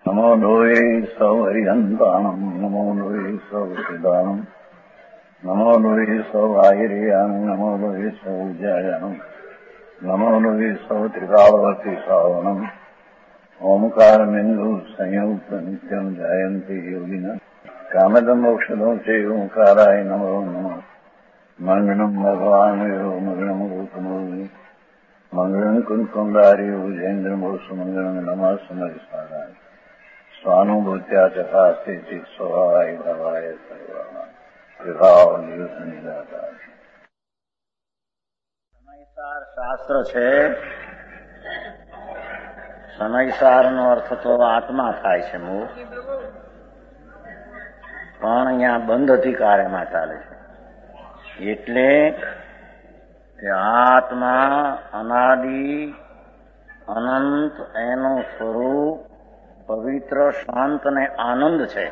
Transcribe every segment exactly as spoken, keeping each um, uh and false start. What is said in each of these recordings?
નમો લોહે સૌહરિહંતાણમ નમો લોહે સૌદાનમ નમો લોહે સૌ આયર્યાન નમો લોહે સૌ જયાનમ નમો લોહે સૌ ત્રિકાવતી શ્રાવણમ ઓમકાર બિંદુ સંયુક્ત નિત્યમ જાયંતી યોગિના કામદમ ઔષધો છે ઓંકારાય નમો નમઃ મંગળમ ભગવાન મંગળમ ગૌતમો મંગળમ કુંકુંડારી ઉજેન્દ્રમોસુ મંગળમ નમઃ સમયસારાય સ્વાનુભૂત્યા ચકાસ્તે સ્વભાવાય ભવાય સર્વા વિભાવ નિદાતા. સમયસાર શાસ્ત્ર છે. સમયસાર નો અર્થ તો આત્મા થાય છે મૂળ, પણ અહીંયા બંધ અધિકારમાં ચાલે છે. એટલે કે આત્મા અનાદિ અનંત એનું સ્વરૂપ પવિત્ર શાંત અને આનંદ છે.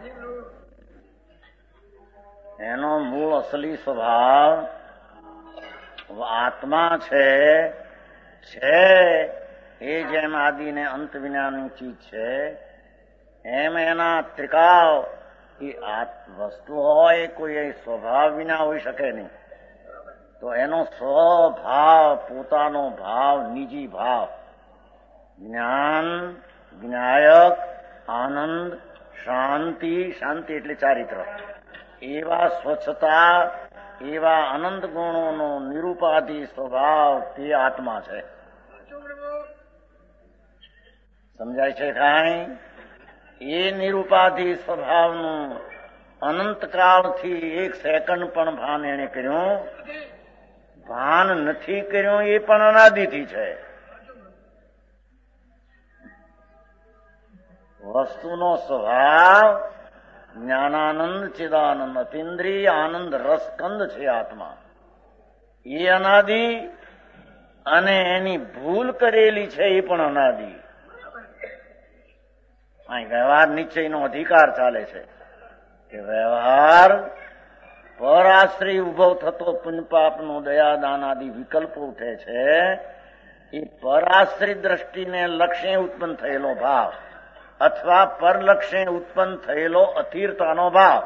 એનો મૂળ અસલી સ્વભાવ આત્મા છે છે એ જેમ આદિ ને અંત વિનાની ચીજ છે, એમ એના ત્રિકાવ એ વસ્તુ હોય કોઈ સ્વભાવ વિના હોઈ શકે નહીં. તો એનો સ્વભાવ પોતાનો ભાવ નિજી ભાવ જ્ઞાન જ્ઞાયક આનંદ શાંતિ શાંતિ એટલે ચારિત્ર એવા સ્વચ્છતા એવા અનંત ગુણોનો નિરૂપાધિ સ્વભાવ તે આત્મા છે. સમજાય છે કાંઈ? એ નિરૂપાધિ સ્વભાવનું અનંતકાળથી એક સેકન્ડ પણ ભાન એને કર્યું ભાન નથી કર્યું, એ પણ અનાદિથી છે. વસ્તુનો સ્વભાવ જ્ઞાનાનંદ ચિદાનંદ અતિન્દ્રિય આનંદ રસકંદ છે આત્મા. એ અનાદિ અને એની ભૂલ કરેલી છે એ પણ અનાદિ. અહીં વ્યવહાર નિશ્ચયનો અધિકાર ચાલે છે કે વ્યવહાર પર આશ્રય ઉભો થતો પુણ્યપાપનો દયાદાન આદિ વિકલ્પો ઉઠે છે. એ પરાશ્રિત દ્રષ્ટિને લક્ષ્ય ઉત્પન્ન થયેલો ભાવ અથવા પરલક્ષ્ય ઉત્પન્ન થયેલો અધીરતાનો ભાવ.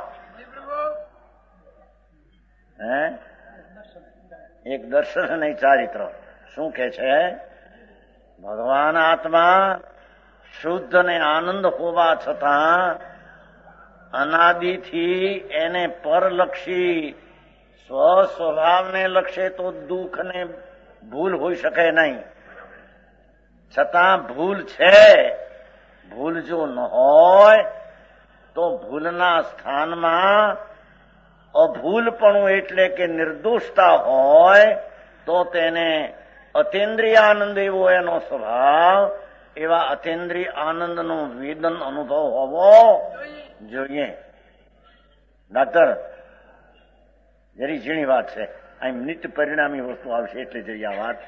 હે એક દર્શન અને ચારિત્ર શું કે છે? ભગવાન આત્મા શુદ્ધ અને આનંદ હોવા છતાં અનાદિથી એને પરલક્ષી સ્વ સ્વભાવને લક્ષે તો દુઃખ ને ભૂલ હોઈ શકે નહીં. છતાં ભૂલ છે. ભૂલ જો ન હોય તો ભૂલના સ્થાનમાં અભૂલપણું એટલે કે નિર્દોષતા હોય તો તેને અતિન્દ્રિય આનંદ એવો એનો સ્વભાવ, એવા અતિન્દ્રિય આનંદનો વેદન અનુભવ હોવો જોઈએ. ડાક્ટર જરી ઝીણી વાત છે, અહીં નિત્ય પરિણામી વસ્તુ આવશે એટલે જરી આ વાત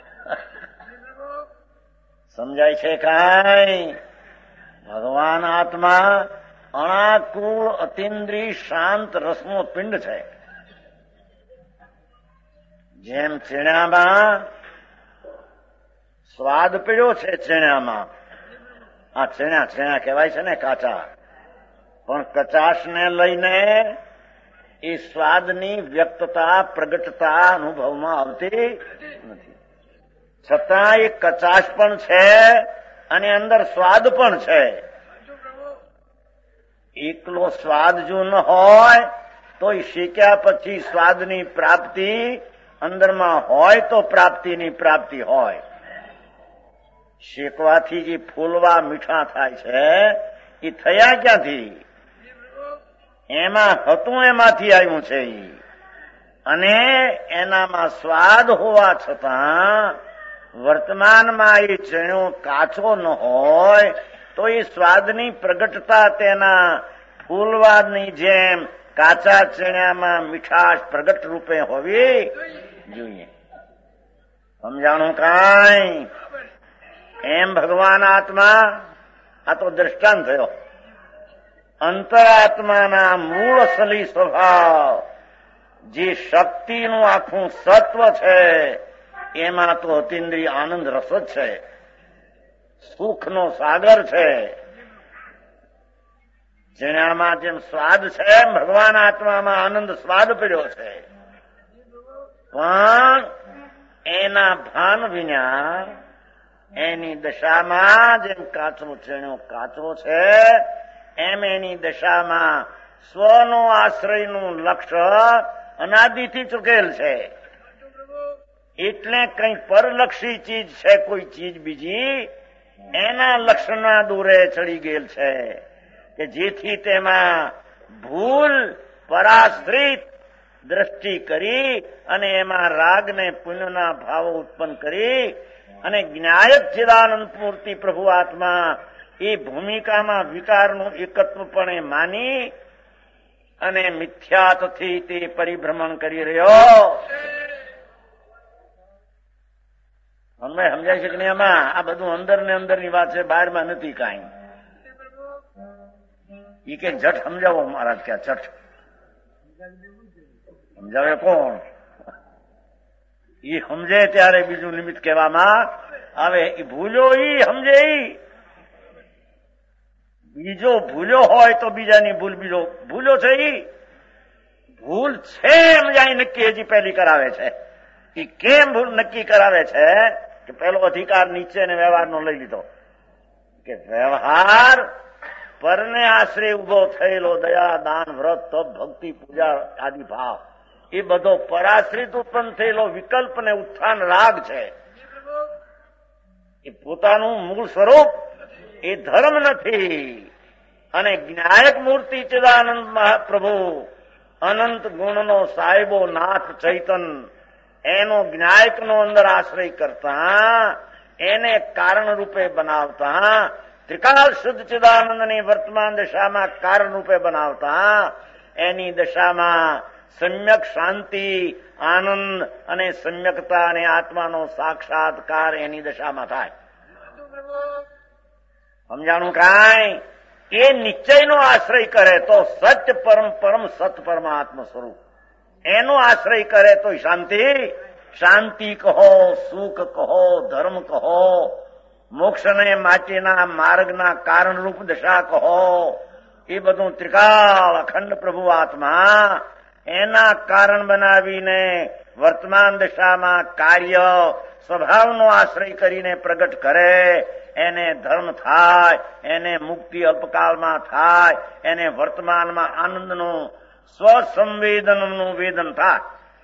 સમજાય છે કાંઈ? ભગવાન આત્મા અણાકુળ અતિન્દ્રિય શાંત રસનો પિંડ છે. જેમ ચીણામાં સ્વાદ પીડ્યો છે, ચીણામાં આ ચીણા ચીણા કહેવાય છે ને કાચા, પણ કચાશને લઈને એ સ્વાદની વ્યક્તતા પ્રગટતા અનુભવમાં આવતી નથી. છતાં એ કચાશ પણ છે અને અંદર સ્વાદ પણ છે. એકલો સ્વાદ જો ન હોય તો એ શેક્યા પછી સ્વાદની પ્રાપ્તિ અંદરમાં હોય તો પ્રાપ્તિની પ્રાપ્તિ હોય. શેકવાથી જે ફૂલવા મીઠા થાય છે એ થયા ક્યાંથી? એમાં હતું એમાંથી આવ્યું છે. અને એનામાં સ્વાદ હોવા છતાં વર્તમાનમાં એ ચણ્યો કાચો ન હોય તો એ સ્વાદની પ્રગટતા તેના ફૂલવાદની જેમ કાચા ચણામાં મીઠાશ પ્રગટ રૂપે હોવી જોઈએ. સમજાણું કાંઈ? એમ ભગવાન આત્મા આ તો દ્રષ્ટાંત થયો. અંતરાત્માના મૂળ અસલી સ્વભાવ જે શક્તિનું આખું સત્વ છે એમાં તો અતિન્દ્રિય આનંદ રસ જ છે, સુખનો સાગર છે. ઝીણામાં જેમ સ્વાદ છે ભગવાન આત્મામાં આનંદ સ્વાદ પીડ્યો છે, પણ એના ભાન વિના એની દશામાં જેમ કાચો ઝીણો કાચો છે એમ એની દશામાં સ્વનો આશ્રયનું લક્ષ્ય અનાદિથી ચૂકેલ છે. એટલે કઈ પરલક્ષી ચીજ છે કોઈ ચીજ બીજી એના લક્ષણના દૂરે ચડી ગયેલ છે કે જેથી તેમાં ભૂલ પરાશ્રિત દ્રષ્ટિ કરી અને એમાં રાગને પુણ્યના ભાવો ઉત્પન્ન કરી અને જ્ઞાયક ચિદાનંદ મૂર્તિ પ્રભુ આત્મા એ ભૂમિકામાં વિકારનું એકત્વપણે માની અને મિથ્યાતથી તે પરિભ્રમણ કરી રહ્યો. અમે સમજાય છે કે નહીં? આમાં આ બધું અંદર ને અંદર ની વાત છે, બહારમાં નથી કાંઈ. એ કે જટ સમજાવો મહારાજ, ક્યાં જટ સમજાવે કોણ? એ સમજે ત્યારે બીજું નિમિત્ત કહેવામાં આવે. એ ભૂલ્યો ઈ સમજે ઈ બીજો ભૂલ્યો હોય તો બીજાની ભૂલ બીજો ભૂલ્યો છે ઈ ભૂલ છે એમ જાય નક્કી હજી પહેલી કરાવે છે. એ કેમ ભૂલ નક્કી કરાવે છે કે પેલો અધિકાર નીચે ને વ્યવહારનો લઈ લીધો કે વ્યવહાર પરને આશરે ઉભો થયેલો દયા દાન વ્રત તપ ભક્તિ પૂજા આદિ ભાવ એ બધો પરાશ્રિત ઉત્પન્ન થયેલો વિકલ્પ ને ઉત્થાન રાગ છે. એ પોતાનું મૂળ સ્વરૂપ એ ધર્મ નથી. અને જ્ઞાયક મૂર્તિ ચિદાનંદ મહાપ્રભુ અનંત ગુણનો સાહેબો નાથ ચૈતન એનો જ્ઞાયકનો અંદર આશ્રય કરતા એને કારણ રૂપે બનાવતા ત્રિકાલ શુદ્ધ ચિદાનંદની વર્તમાન દશામાં કારણ રૂપે બનાવતા એની દશામાં સમ્યક શાંતિ આનંદ અને સમ્યકતા અને આત્માનો સાક્ષાત્કાર એની દશામાં થાય. સમજાણું કાંઈ? એ નિશ્ચયનો આશ્રય કરે તો સત્ય પરમ પરમ સત પરમાત્મ સ્વરૂપ એનો આશ્રય કરે તો શાંતિ શાંતિ કહો, સુખ કહો, ધર્મ કહો, મોક્ષને માટેના માર્ગના કારણરૂપ દશા કહો, એ બધું ત્રિકાળ અખંડ પ્રભુ આત્મા એના કારણ બનાવીને વર્તમાન દશામાં કાર્ય સ્વભાવનો આશ્રય કરીને પ્રગટ કરે. એને ધર્મ થાય, એને મુક્તિ અલ્પકાળમાં થાય, એને વર્તમાનમાં આનંદનું સ્વસંવેદનનું વેદન થાય.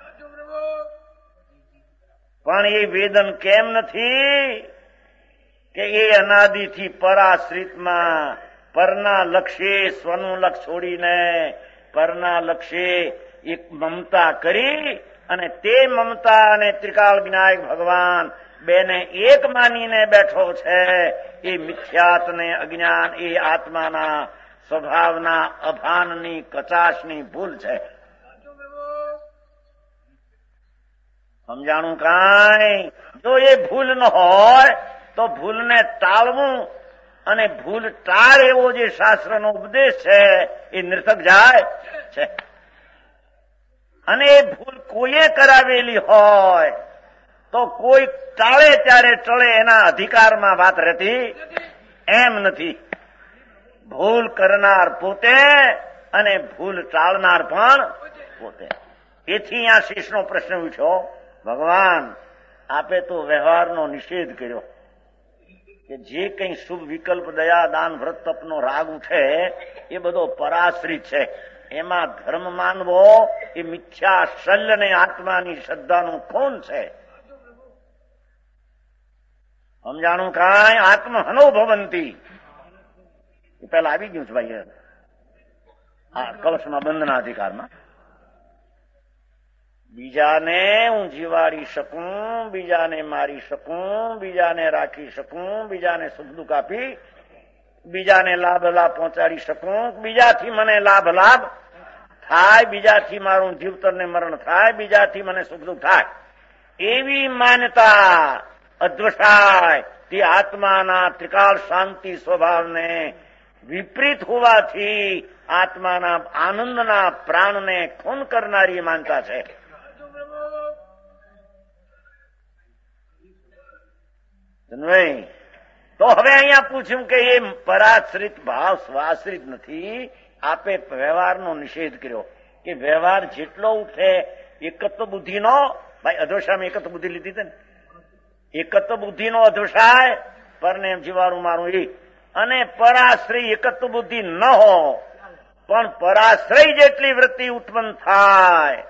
પણ એ વેદન કેમ નથી કે એ અનાદિથી પરાશ્રિતમાં પરના લક્ષ્યે સ્વનું લક્ષ છોડીને પરના લક્ષ્યે એક મમતા કરી અને તે મમતા અને ત્રિકાળ વિનાયક ભગવાન બેને એક માનીને બેઠો છે. એ મિથ્યાત્ને અજ્ઞાન એ આત્માના સ્વભાવના અભાનની કચાશની ભૂલ છે. સમજાણું કાંઈ? જો એ ભૂલ ન હોય તો ભૂલને ટાળવું અને ભૂલ ટાળ એવો જે શાસ્ત્રનો ઉપદેશ છે એ નિર્થક જાય છે. અને એ ભૂલ કોઈએ કરાવેલી હોય તો કોઈ ટાળે ત્યારે ટળે એના અધિકારમાં વાત રહેતી એમ નથી. ભૂલ કરનાર પોતે અને ભૂલ ટાળનાર પણ પોતે. એથી આ શેષનો પ્રશ્ન ઉઠ્યો, ભગવાન આપે તો વ્યવહારનો નિષેધ કર્યો કે જે કંઈ શુભ વિકલ્પ દયા દાન વ્રત તપનો રાગ ઉઠે એ બધો પરાશ્રિત છે. એમાં ધર્મ માનવો એ મિથ્યા શલ્ય ને આત્માની શ્રદ્ધાનું ખૂન છે. સમજાણું કાંઈ? આત્મ અનુભવંતી એ પેલા આવી ગયું છે ભાઈ આ કલશમાં બંધના અધિકારમાં. બીજાને હું જીવાડી શકું, બીજાને મારી શકું, બીજાને રાખી શકું, બીજાને સુખ દુઃખ આપી બીજાને લાભ લાભ પહોંચાડી શકું, બીજાથી મને લાભ લાભ થાય, બીજાથી મારું જીવતર ને મરણ થાય, બીજાથી મને સુખ દુઃખ થાય, એવી માન્યતા અદ્વસાય તે આત્માના ત્રિકાળ શાંતિ સ્વભાવને વિપરીત હોવાથી આત્માના આનંદના પ્રાણને ખૂન કરનારી માનતા છે. તો હવે અહીંયા પૂછ્યું કે એ પરાશ્રિત ભાવ સ્વાશ્રિત નથી, આપે વ્યવહારનો નિષેધ કર્યો કે વ્યવહાર જેટલો ઉઠે એકત્વ બુદ્ધિનો, ભાઈ અધોષામાં એકત્વ બુદ્ધિ લીધી હતી ને, એકત્વ બુદ્ધિનો અધોષાય પરને જીવારું મારું એ, અને પરાશ્રય એકત્વ બુદ્ધિ ન હો પણ પરાશ્રય જેટલી વૃત્તિ ઉત્પન્ન થાય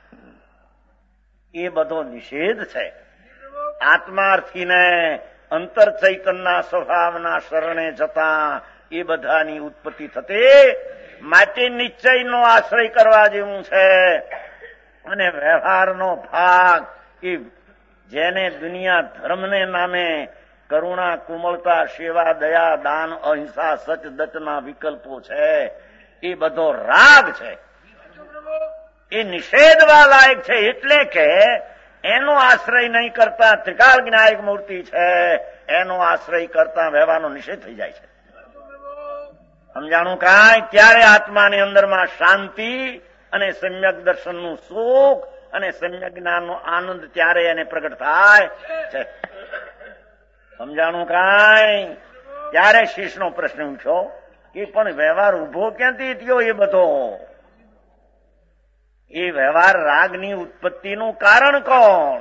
એ બધો નિષેધ છે. આત્માર્થીને અંતર ચૈતનના સ્વભાવના શરણે જતા એ બધાની ઉત્પત્તિ થતી, માટે નિશ્ચયનો આશ્રય કરવા જેવું છે. અને વ્યવહારનો ભાગ એ જેને દુનિયા ધર્મને નામે કરુણા, કોમળતા, સેવા, દયા, દાન, અહિંસા, સચ દચના વિકલ્પો છે, એ બધો રાગ છે. એ નિષેધવા લાયક છે. એટલે કે એનો આશ્રય નહીં કરતા ત્રિકાળ જ્ઞાયક મૂર્તિ છે, એનો આશ્રય કરતા વ્યવહારનો નિષેધ થઈ જાય છે. સમજાણું કાંઈ? ત્યારે આત્માની અંદરમાં શાંતિ અને સમ્યક દર્શનનું સુખ અને સમ્યક જ્ઞાનનો આનંદ ત્યારે એને પ્રગટ થાય છે. સમજાણું કાંઈ? ત્યારે શીશનો પ્રશ્ન ઉઠ્યો કે પણ વ્યવહાર ઉભો ક્યાંથી થયો? એ બધો એ વ્યવહાર રાગની ઉત્પત્તિનું કારણ કોણ?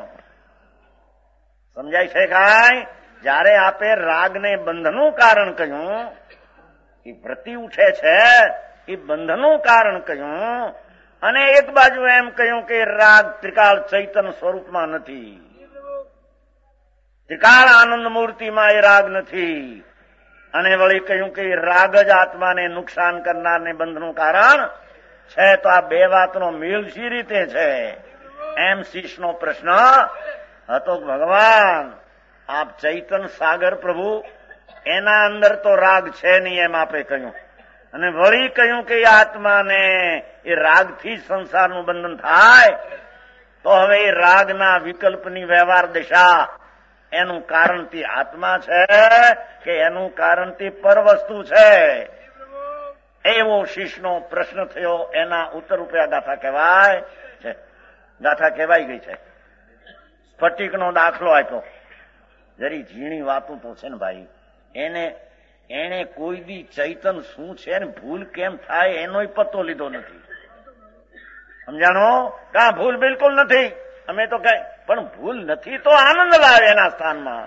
સમજાય છે કાંઈ? જયારે આપે રાગને બંધનું કારણ કહ્યું, એ વૃત્તિ ઉઠે છે એ બંધનું કારણ કહ્યું, અને એક બાજુ એમ કહ્યું કે રાગ ત્રિકાળ ચૈતન સ્વરૂપમાં નથી, ત્રિકાળ આનંદ મૂર્તિમાં એ રાગ નથી, અને વળી કહ્યું કે રાગ જ આત્માને નુકસાન કરનારને બંધનું કારણ છે. તો આ બે વાતનો મેળ સી રીતે છે? એમ શીશનો પ્રશ્ન હતો. ભગવાન આપ ચૈતન સાગર પ્રભુ, એના અંદર તો રાગ છે નહીં એમ આપે કહ્યું, અને વળી કહ્યું કે આત્માને એ રાગથી જ સંસારનું બંધન થાય. તો હવે એ રાગના વિકલ્પની વ્યવહાર દિશા એનું કારણ તે આત્મા છે કે એનું કારણ તે પરવસ્તુ છે? એવો શીશનો પ્રશ્ન થયો. એના ઉત્તર રૂપે આ ગાથા કહેવાય છે. ગાથા કહેવાઈ ગઈ છે. સ્ફટિકનો દાખલો આપ્યો. જરી ઝીણી વાતો તો છે ને ભાઈ, એને એને કોઈ દી ચૈતન શું છે ને ભૂલ કેમ થાય એનોય પત્તો લીધો નથી. સમજાણો? કાં ભૂલ બિલકુલ નથી. અમે તો કઈ પણ ભૂલ નથી તો આનંદ લાવે એના સ્થાનમાં.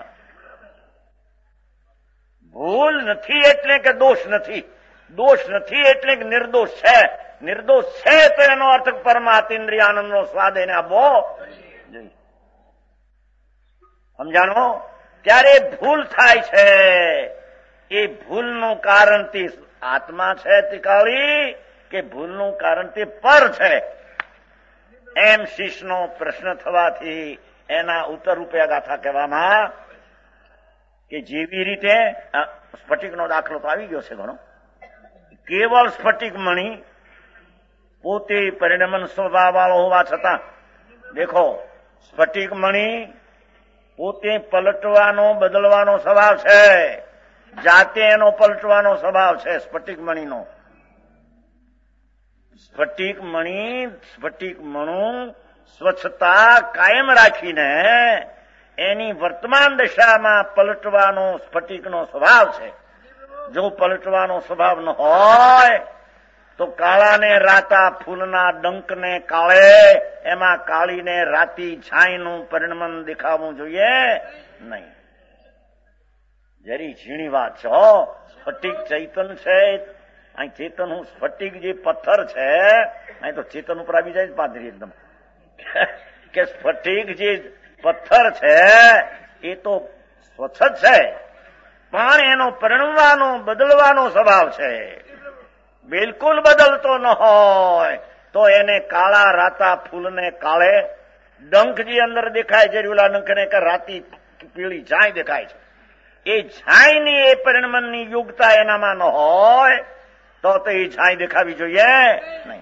ભૂલ નથી એટલે કે દોષ નથી, દોષ નથી એટલે કે નિર્દોષ છે, નિર્દોષ છે તો એનો અર્થ પરમાત્મિન્દ્રિય આનંદનો સ્વાદ એને આપવો જોઈએ. સમજાણો? ત્યારે ભૂલ થાય છે. એ ભૂલનું કારણ તે આત્મા છે ત્રિકાળી, કે ભૂલનું કારણ તે પર છે? એમ શીશનો પ્રશ્ન થવાથી એના ઉત્તર રૂપે ગાથા કહેવામાં કે જેવી રીતે સ્ફટિકનો દાખલો તો આવી ગયો છે ઘણો. કેવળ સ્ફટિક મણી પોતે પરિણમન સ્વભાવ વાળો હોવા છતાં, દેખો સ્ફટિક મણી પોતે પલટવાનો બદલવાનો સ્વભાવ છે, જાતે એનો પલટવાનો સ્વભાવ છે સ્ફટિક મણીનો. સ્ફટિક મણી સ્ફટિક મણું સ્વચ્છતા કાયમ રાખીને એની વર્તમાન દશામાં પલટવાનો સ્ફટિકનો સ્વભાવ છે. જો પલટવાનો સ્વભાવ ન હોય તો કાળાને રાતા ફૂલના ડંકને કાળે, એમાં કાળીને રાતી છાંયનું પરિણમન દેખાવું જોઈએ નહીં. જરી ઝીણી વાત છે. સ્ફટિક ચૈતન છે. અહીં ચેતન હું સ્ફટિક જે પથ્થર છે, અહીં તો ચેતન ઉપર આવી જાય પાદરી એકદમ કે સ્ફટિક જે પથ્થર છે એ તો સ્વચ્છ જ છે, પણ એનો પરિણમવાનો બદલવાનો સ્વભાવ છે. બિલકુલ બદલતો ન હોય તો એને કાળા રાતા ફૂલને કાળે, ડંખ જે અંદર દેખાય છે ઓલા ડંખને કે રાતી પીળી છાંય દેખાય છે, એ છાંયની એ પરિણમનની યોગ્યતા એનામાં ન હોય તો તો એ છાંય દેખાવી જોઈએ નહીં.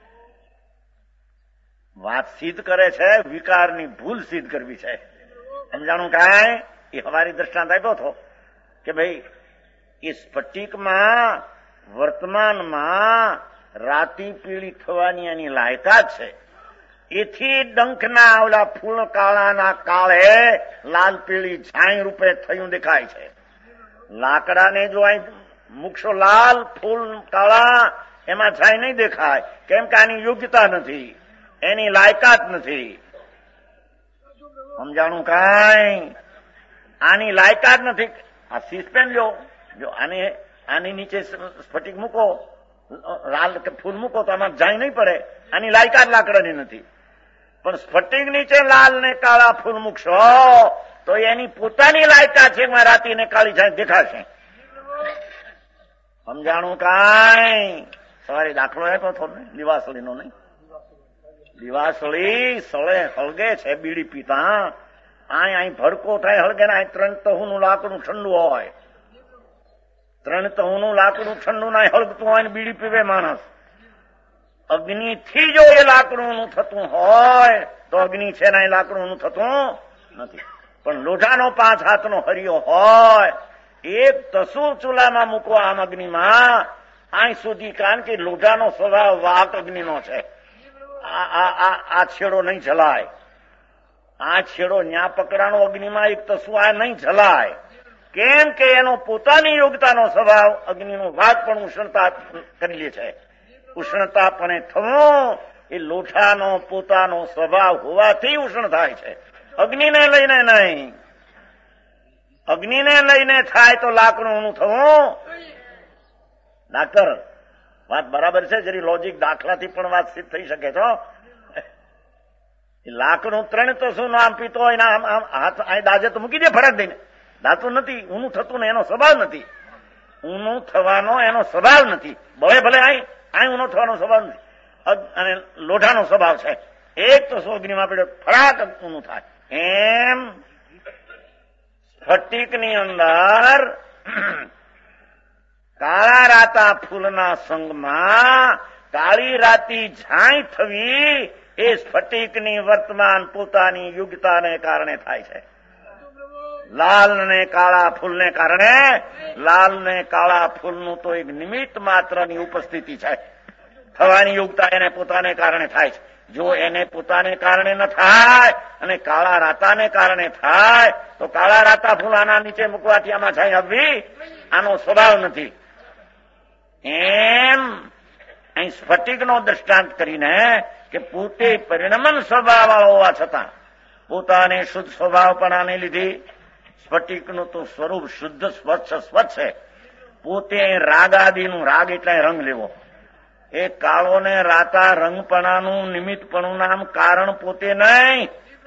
વાત સિદ્ધ કરે છે, વિકારની ભૂલ સિદ્ધ કરવી છે. સમજાણું કાંઈ? એ હવારી દ્રષ્ટાંત આપ્યો હતો કે ભાઈ એ સ્ફટિકમાં વર્તમાનમાં રાતી પીળી થવાની એની લાયકાત છે. એથી ડંખના ઓલા ફૂલ કાળાના કાળે લાલ પીળી છાંય રૂપે થયું દેખાય છે. લાકડાને જો અહીં મૂકશો લાલ, ફૂલ કાળા, એમાં છાય નહીં દેખાય. કેમ કે આની યોગ્યતા નથી, એની લાયકાત નથી. સમજાણું કાંઈ? આની લાયકાત નથી. આ સીસપેન લો, જો આની આની નીચે સ્ફટિક મૂકો, લાલ ફૂલ મૂકો તો આમાં જાય નહીં પડે. આની લાયકાત લાકડાની નથી. પણ સ્ફટિક નીચે લાલ ને કાળા ફૂલ મૂકશો તો એની પોતાની લાયકાત છે, એમાં રાતી ને કાળી જાય દેખાશે. સમજાણું કાંઈ? સવારે દાખલો આપ્યો હતો ને દિવાસળી નો, નહીં? દિવાસળી સળે હળગે છે બીડી પીતા. અહીં અહીં ભડકો થાય હળગે ને અહીં ત્રણ તહુનું લાકડું ઠંડુ હોય. ત્રણ તહુનું લાકડું ઠંડુ ના હળગતું હોય ને બીડી પીવે માણસ. અગ્નિથી જો એ લાકડું થતું હોય તો અગ્નિ છે ને એ લાકડું થતું નથી. પણ લોઢાનો પાંચ હાથનો હરિયો હોય, એક તસુ ચૂલામાં મૂકો આમ અગ્નિમાં અહીં સુધી, કારણ કે લોઢાનો સ્વભાવ વાક અગ્નિનો છે. આ છેડો નહીં જલાય, આ છેડો ન્યા પકડાનો અગ્નિમાં એક તસુ આ નહીં જલાય. કેમ કે એનો પોતાની યોગ્યતાનો સ્વભાવ અગ્નિનો વાઘ પણ ઉષ્ણતા કરી લે છે. ઉષ્ણતા પણ થવું એ લોઠાનો પોતાનો સ્વભાવ હોવાથી ઉષ્ણ થાય છે, અગ્નિને લઈને નહીં. અગ્નિને લઈને થાય તો લાકડું થવું. ડાક્ટર, વાત બરાબર છે, જરી લોજિક દાખલાથી પણ વાત સિદ્ધ થઈ શકે છે. લાકડું ત્રણ તો શું નામ પીતો હોય, હાથ અહીં દાજે તો મૂકી દે ફરક દઈને. દાતું નથી, ઊનું થતું ને એનો સ્વભાવ નથી. ઊનું થવાનો એનો સ્વભાવ નથી. ભલે ભલે અહીં અહીં ઊનો થવાનો સ્વભાવ નથી. અને લોઢાનો સ્વભાવ છે. એક તો સોગનીમાં પડ્યો ફરાક ઊનું થાય. એમ સ્ફટિકની અંદર કાળા રાતા ફૂલના સંગમાં કાળી રાતી ઝાંય થવી એ સ્ફટિકની વર્તમાન પોતાની યોગ્યતાને કારણે થાય છે. લાલ ને કાળા ફૂલને કારણે, લાલ ને કાળા ફૂલનું તો એક નિમિત્ત માત્રની ઉપસ્થિતિ છે. થવાની યોગ્યતા એને પોતાને કારણે થાય છે. જો એને પોતાને કારણે ન થાય અને કાળા રાતાને કારણે થાય તો કાળા રાતા ફૂલ આના નીચે મૂકવાથી આમાં છાઈ આવવી આનો સ્વભાવ નથી. એમ અહીં સ્ફટિકનો દ્રષ્ટાંત કરીને કે પોતે પરિણમન સ્વભાવ હોવા છતાં પોતાને શુદ્ધ સ્વભાવપણાને લીધે સ્ફટિકનું તો સ્વરૂપ શુદ્ધ સ્વચ્છ સ્વચ્છ છે. પોતે રાગ આદિનું, રાગ એટલે રંગ લેવો, એ કાળો ને રાતા રંગપણાનું નિમિત્તપણું નામ કારણ પોતે નહીં.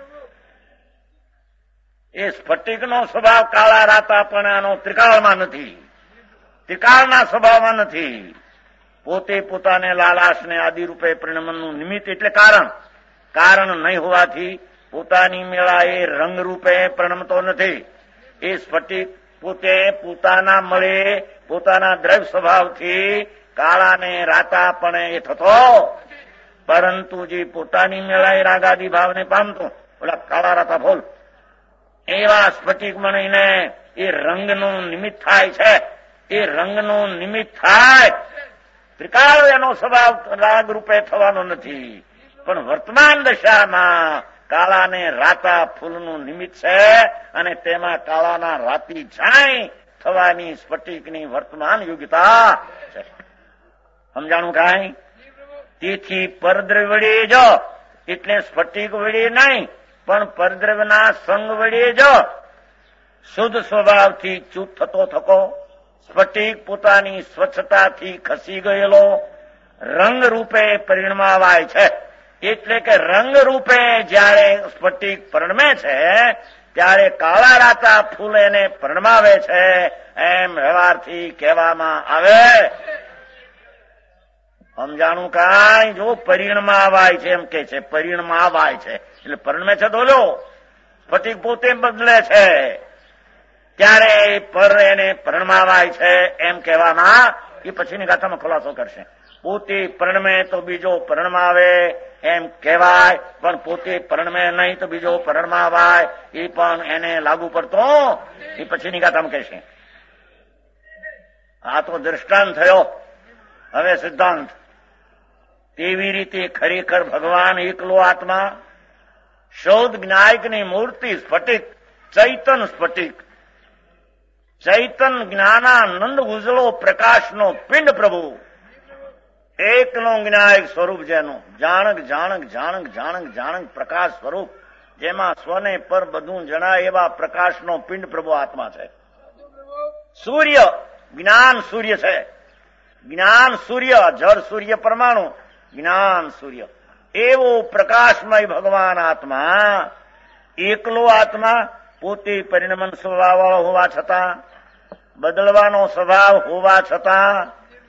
એ સ્ફટિકનો સ્વભાવ કાળા રાતાપણાનો ત્રિકાળમાં નથી, ત્રિકાળના સ્વભાવમાં નથી. પોતે પોતાને લાલાશને આદિ રૂપે પરિણમનનું નિમિત્ત એટલે કારણ. કારણ નહીં હોવાથી પોતાની મેળા એ રંગ રૂપે પરિણમતો નથી. એ સ્ફટિક પોતે પોતાના મળે પોતાના દ્રવ્ય સ્વભાવથી કાળા ને રાતા પણ એ થતો, પરંતુ જે પોતાની મેળાએ રાગાદી ભાવને પામતો ઓલા કાળા રાતા ફૂલ એવા સ્ફટિક મણીને એ રંગનું નિમિત્ત થાય છે. એ રંગનું નિમિત્ત થાય, ત્રિકાળ એનો સ્વભાવ રાગ રૂપે થવાનો નથી, પણ વર્તમાન દશામાં કાળા ને રાતા ફૂલનું નિમિત્ત છે અને તેમાં કાળાના રાતી જાય થવાની સ્ફટિકની વર્તમાન યોગ્યતા છે. સમજાણું કાંઈ? તેથી પરદ્રવ્ય વડે જો એટલે સ્ફટિક વડે નહીં, પણ પરદ્રવ્યના સંગ વડે જો શુદ્ધ સ્વભાવથી ચૂપ થતો થકો સ્ફટિક પોતાની સ્વચ્છતાથી ખસી ગયેલો રંગ રૂપે પરિણમાવાય છે. એટલે કે રંગ રૂપે જયારે સ્ફટિક પરિણમે છે ત્યારે કાળા રાતા ફૂલ એને પરિણમાવે છે એમ વ્યવહારથી કહેવામાં આવે. સમજાણું કાંઈ? જો પરિણમાવાય છે એમ કે છે, પરિણમાવાય છે એટલે પરિણમે છે તો લો સ્ફટિક પોતે બદલે છે ત્યારે પર એને પરિણમાવાય છે એમ કહેવામાં એ પછીની ગાથામાં ખુલાસો કરશે. પોતે પરિણમે તો બીજો પરિણમાવે એમ કહેવાય, પણ પોતે પરિણમે નહીં તો બીજો પરિણમાવાય એ પણ એને લાગુ પડતો એ પછીની ગાથામાં કહેશે. આ તો દ્રષ્ટાંત થયો. હવે સિદ્ધાંત. તેવી રીતે ખરેખર ભગવાન એકલો આત્મા શૌધ જ્ઞાયકની મૂર્તિ સ્ફટિક, ચૈતન સ્ફટિક, ચૈતન જ્ઞાનાનંદ ઉજળો પ્રકાશનો પિંડ પ્રભુ એકનું જ્ઞાયક સ્વરૂપ જેનું જાણક જાણક જાણક જાણક જાણક પ્રકાશ સ્વરૂપ, જેમાં સ્વને પર બધું જણાય એવા પ્રકાશનો પિંડ પ્રભુ આત્મા છે. સૂર્ય જ્ઞાન સૂર્ય છે. જ્ઞાન સૂર્ય, જળ સૂર્ય પરમાણુ, જ્ઞાન સૂર્ય, એવો પ્રકાશમય ભગવાન આત્મા, એકલો આત્મા, પોતે પરિણમન સ્વભાવ વાળો હોવા છતાં, બદલવાનો સ્વભાવ હોવા છતાં,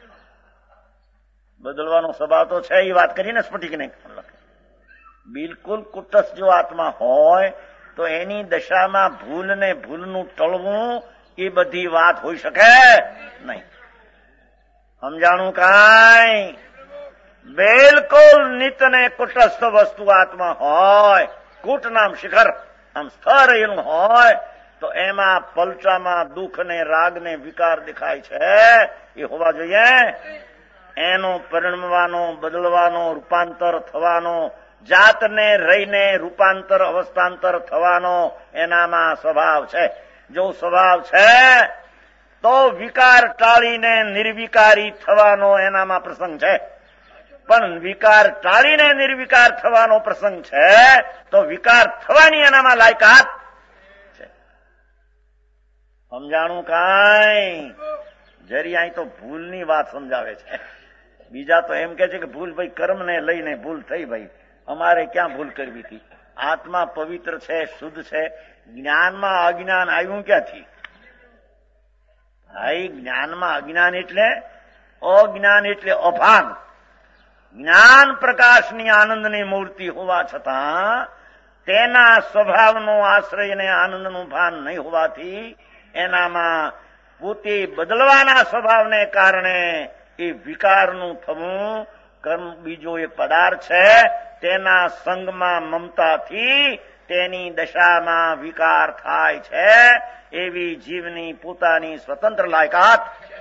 બદલવાનો સ્વભાવ તો છે એ વાત કરીને સ્ફટિકને બિલકુલ કુટસ્થ જો આત્મા હોય તો એની દશામાં ભૂલ ને ભૂલનું ટળવું એ બધી વાત હોઈ શકે નહીં. સમજાણું કાંઈ? બિલકુલ નિત ને કુટસ્થ વસ્તુ આત્મા હોય, કૂટ નામ શિખર આમ સ્થર એનું હોય તો એમાં પલચામાં દુઃખ ને રાગ ને વિકાર દેખાય છે, એ હોવા જોઈએ. એનો પરિણમવાનો, બદલવાનો, રૂપાંતર થવાનો, જાતને રહીને રૂપાંતર અવસ્થાંતર થવાનો એનામાં સ્વભાવ છે. જો સ્વભાવ છે તો વિકાર ટાળીને નિર્વિકારી થવાનો એનામાં પ્રસંગ છે. પણ વિકાર ટાળીને નિર્વિકાર થવાનો પ્રસંગ છે તો વિકાર થવાની એનામાં લાયકાત છે. સમજાણું કાંઈ? જરી અહીં તો ભૂલની વાત સમજાવે છે. બીજા તો એમ કે છે કે ભૂલ ભાઈ કર્મને લઈને ભૂલ થઈ, ભાઈ અમારે ક્યાં ભૂલ કરવી હતી? આત્મા પવિત્ર છે, શુદ્ધ છે, જ્ઞાનમાં અજ્ઞાન આવ્યું ક્યાંથી? ભાઈ જ્ઞાનમાં અજ્ઞાન એટલે અજ્ઞાન એટલે અભાન. જ્ઞાન પ્રકાશની આનંદની મૂર્તિ હોવા છતાં તેના સ્વભાવનો આશ્રય ને આનંદનું ભાન નહીં હોવાથી એનામાં પોતે બદલવાના સ્વભાવને કારણે એ વિકારનું થવું, કર્મ બીજો એક પદાર્થ છે તેના સંગમાં મમતાથી તેની દશામાં વિકાર થાય છે. એવી જીવની પોતાની સ્વતંત્ર લાયકાત.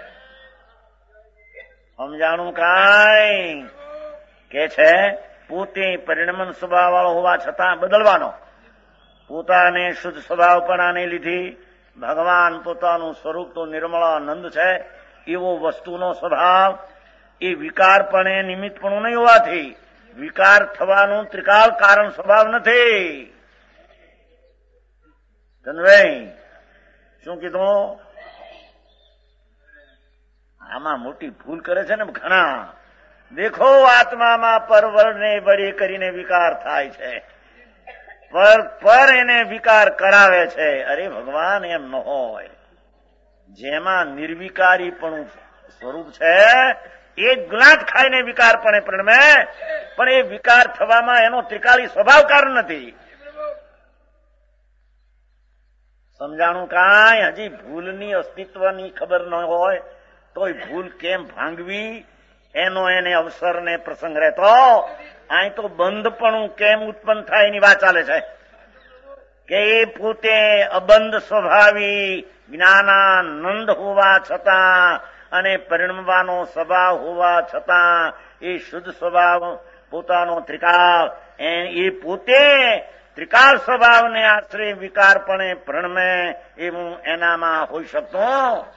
સમજાણું કાંઈ? કે છે પોતે પરિણમન સ્વભાવ વાળો હોવા છતાં બદલવાનો, પોતાને શુદ્ધ સ્વભાવપણાને લીધી ભગવાન પોતાનું સ્વરૂપ તો નિર્મળાનંદ છે, એવો વસ્તુનો સ્વભાવ એ વિકારપણે નિમિત્તપણું નહીં હોવાથી વિકાર થવાનું ત્રિકાળ કારણ સ્વભાવ નથી. ચંદ્રભાઈ શું કીધું? આમાં મોટી ભૂલ કરે છે ને ઘણા. દેખો આત્મામાં પરવરને બળી કરીને વિકાર થાય છે, પર પર એને વિકાર કરાવે છે. અરે ભગવાન એમ ન હોય. જેમાં નિર્વિકારીપણું સ્વરૂપ છે એ ગુલાટ ખાઈને વિકારપણે પરિણમે, પણ એ વિકાર થવામાં એનો ત્રિકાળી સ્વભાવ કારણ નથી. સમજાણું કાંઈ? હજી ભૂલની અસ્તિત્વની ખબર ન હોય તોય ભૂલ કેમ ભાંગવી એનો એને અવસર ને પ્રસંગ રહેતો. અહીં તો બંધપણું કેમ ઉત્પન્ન થાય એની વાત ચાલે છે કે એ પોતે અબંધ સ્વભાવી જ્ઞાનાનંદ હોવા છતાં અને પરિણમવાનો સ્વભાવ હોવા છતાં એ શુદ્ધ સ્વભાવ પોતાનો ત્રિકાળ એ પોતે ત્રિકાળ સ્વભાવને આશ્રય વિકારપણે પરિણમે એવું એનામાં હોઈ શકતો.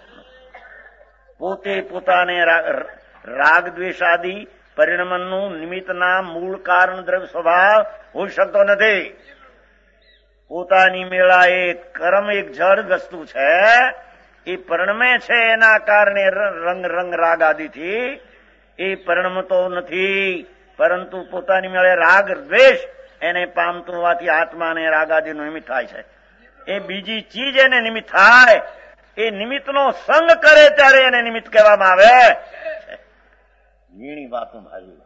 પોતે પોતાને રાગ દ્વેષાદી પરિણમનનું નિમિત્તના મૂળ કારણ દ્રવ્ય સ્વભાવ હોઈ શકતો નથી. પોતાની મેળા એક કર્મ એક જડ વસ્તુ છે, એ પરિણમે છે એના કારણે રંગ રંગ રાગ આદિથી એ પરિણમતો નથી, પરંતુ પોતાની મેળે રાગ દ્વેષ એને પામતું હોવાથી આત્માને રાગ આદિનું નિમિત્ત થાય છે. એ બીજી ચીજ એને નિમિત્ત થાય, એ નિમિત્તનો સંગ કરે ત્યારે એને નિમિત્ત કહેવામાં આવે. ઝીણી વાતો ભાઈ.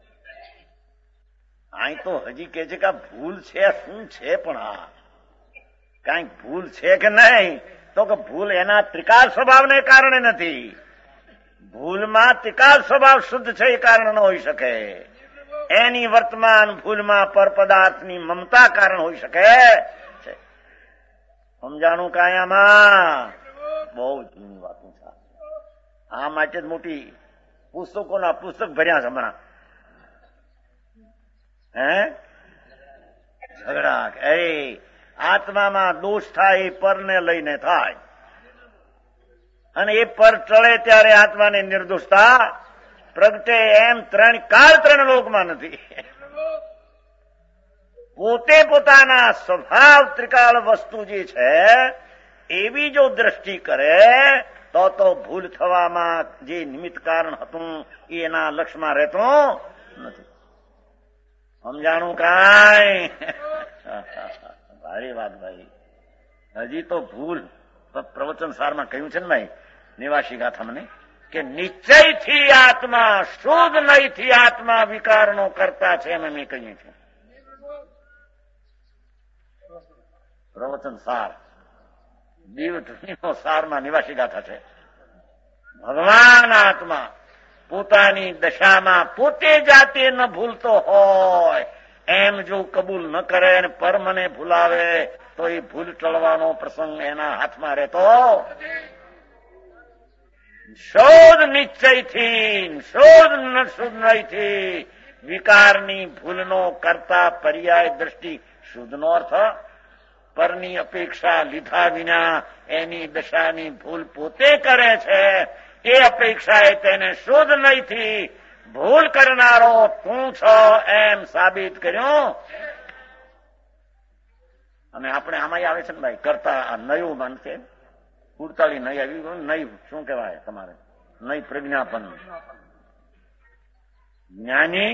અહીં તો હજી કે છે કે ભૂલ છે શું છે, પણ હા કઈક ભૂલ છે કે નહીં તો કે ભૂલ એના ત્રિકાળ સ્વભાવને કારણે નથી. ભૂલમાં ત્રિકાળ સ્વભાવ શુદ્ધ છે એ કારણ ન હોઈ શકે. એની વર્તમાન ભૂલમાં પર પદાર્થની મમતા કારણ હોઈ શકે. સમજાણું કાયામાં? બહુ જૂની વાતો છે. આ માટે જ મોટી પુસ્તકોના પુસ્તક ભર્યા છે હમણાં. હે ઝઘડા અરે આત્મામાં દોષ થાય એ પરને લઈને થાય, અને એ પર ટળે ત્યારે આત્માને નિર્દોષતા પ્રગટે એમ ત્રણ કાળ ત્રણ લોકમાં નથી. પોતે પોતાના સ્વભાવ ત્રિકાળ વસ્તુ જે છે એવી જો દ્રષ્ટિ કરે તો તો ભૂલ થવામાં જે નિમિત્ત કારણ હતું એના લક્ષમાં રહેતું નથી. સમજાણું કાંઈ? ભારી વાત ભાઈ. હજી તો ભૂલ પ્રવચન સારમાં કહ્યું છે ને ભાઈ નિવાસી ગાથા મને કે નિશ્ચયથી આત્મા શુદ્ધ નહીંથી આત્મા વિકારનો કરતા છે એમ મેં કહીએ છીએ. પ્રવચન સાર દીવનો સારમાં નિવાસી ગાથા છે. ભગવાન આત્મા પોતાની દશામાં પોતે જાતે ન ભૂલતો હોય એમ જો કબૂલ ન કરે અને પરમને ભૂલાવે તો એ ભૂલ ટળવાનો પ્રસંગ એના હાથમાં રહેતો. શોધ નિશ્ચયથી શોધ શુદ્ધ નહીંથી વિકારની ભૂલનો કરતા પર્યાય દ્રષ્ટિ શુદ્ધનો અર્થ પરની અપેક્ષા લીધા વિના એની દશાની ભૂલ પોતે કરે છે. એ અપેક્ષાએ તેને શુદ્ધ નહીંથી ભૂલ કરનારો તું છો એમ સાબિત કર્યું. અને આપણે આમાં આવે છે ને ભાઈ કરતા આ નયું મન છે કુડતાળી નહીં આવી નહીં શું કહેવાય તમારે નહીં પ્રજ્ઞાપન. જ્ઞાની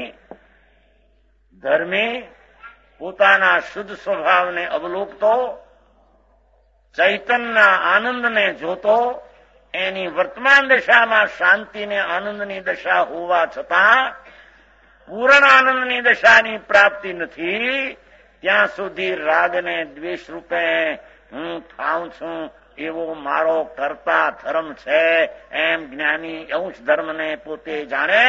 ધર્મી પોતાના શુદ્ધ સ્વભાવને અવલોકતો ચૈતન્યના આનંદને જોતો એની વર્તમાન દશામાં શાંતિને આનંદની દશા હોવા છતાં પૂર્ણ આનંદની દશાની પ્રાપ્તિ નથી ત્યાં સુધી રાગને દ્વેષ રૂપે હું થાઉં છું એવો મારો કરતા ધર્મ છે એમ જ્ઞાની અંશ ધર્મને પોતે જાણે.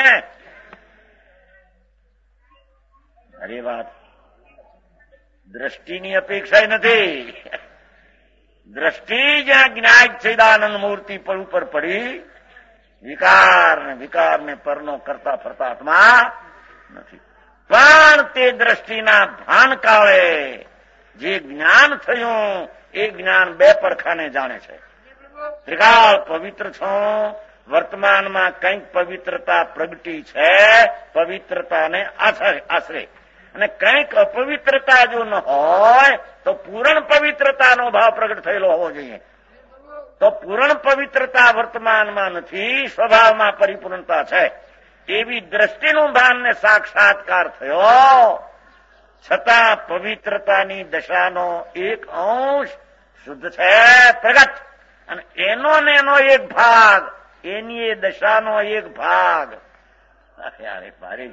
અરે વાત દ્રષ્ટિની અપેક્ષા નથી. દ્રષ્ટિ જ્યાં જ્ઞાન સચ્ચિદાનંદ મૂર્તિ પર ઉપર પડી વિકાર ને વિકાર ને પરનો કરતા ફરતા આત્મા નથી. પણ તે દ્રષ્ટિના ભાન કાળે જે જ્ઞાન થયું એ જ્ઞાન બે પડખાને જાણે છે. ત્રિકાળ પવિત્ર છું વર્તમાનમાં કંઈક પવિત્રતા પ્રગટી છે પવિત્રતાને આશરે અને કંઈક અપવિત્રતા જો ન હોય તો પૂર્ણ પવિત્રતાનો ભાવ પ્રગટ થયેલો હોવો જોઈએ. તો પૂર્ણ પવિત્રતા વર્તમાનમાં નથી સ્વભાવમાં પરિપૂર્ણતા છે એવી દ્રષ્ટિનું ભાનને સાક્ષાત્કાર થયો છતાં પવિત્રતાની દશાનો એક અંશ શુદ્ધ છે પ્રગટ અને એનો ને એનો એક ભાગ એની એ દશાનો એક ભાગ યાર ભારે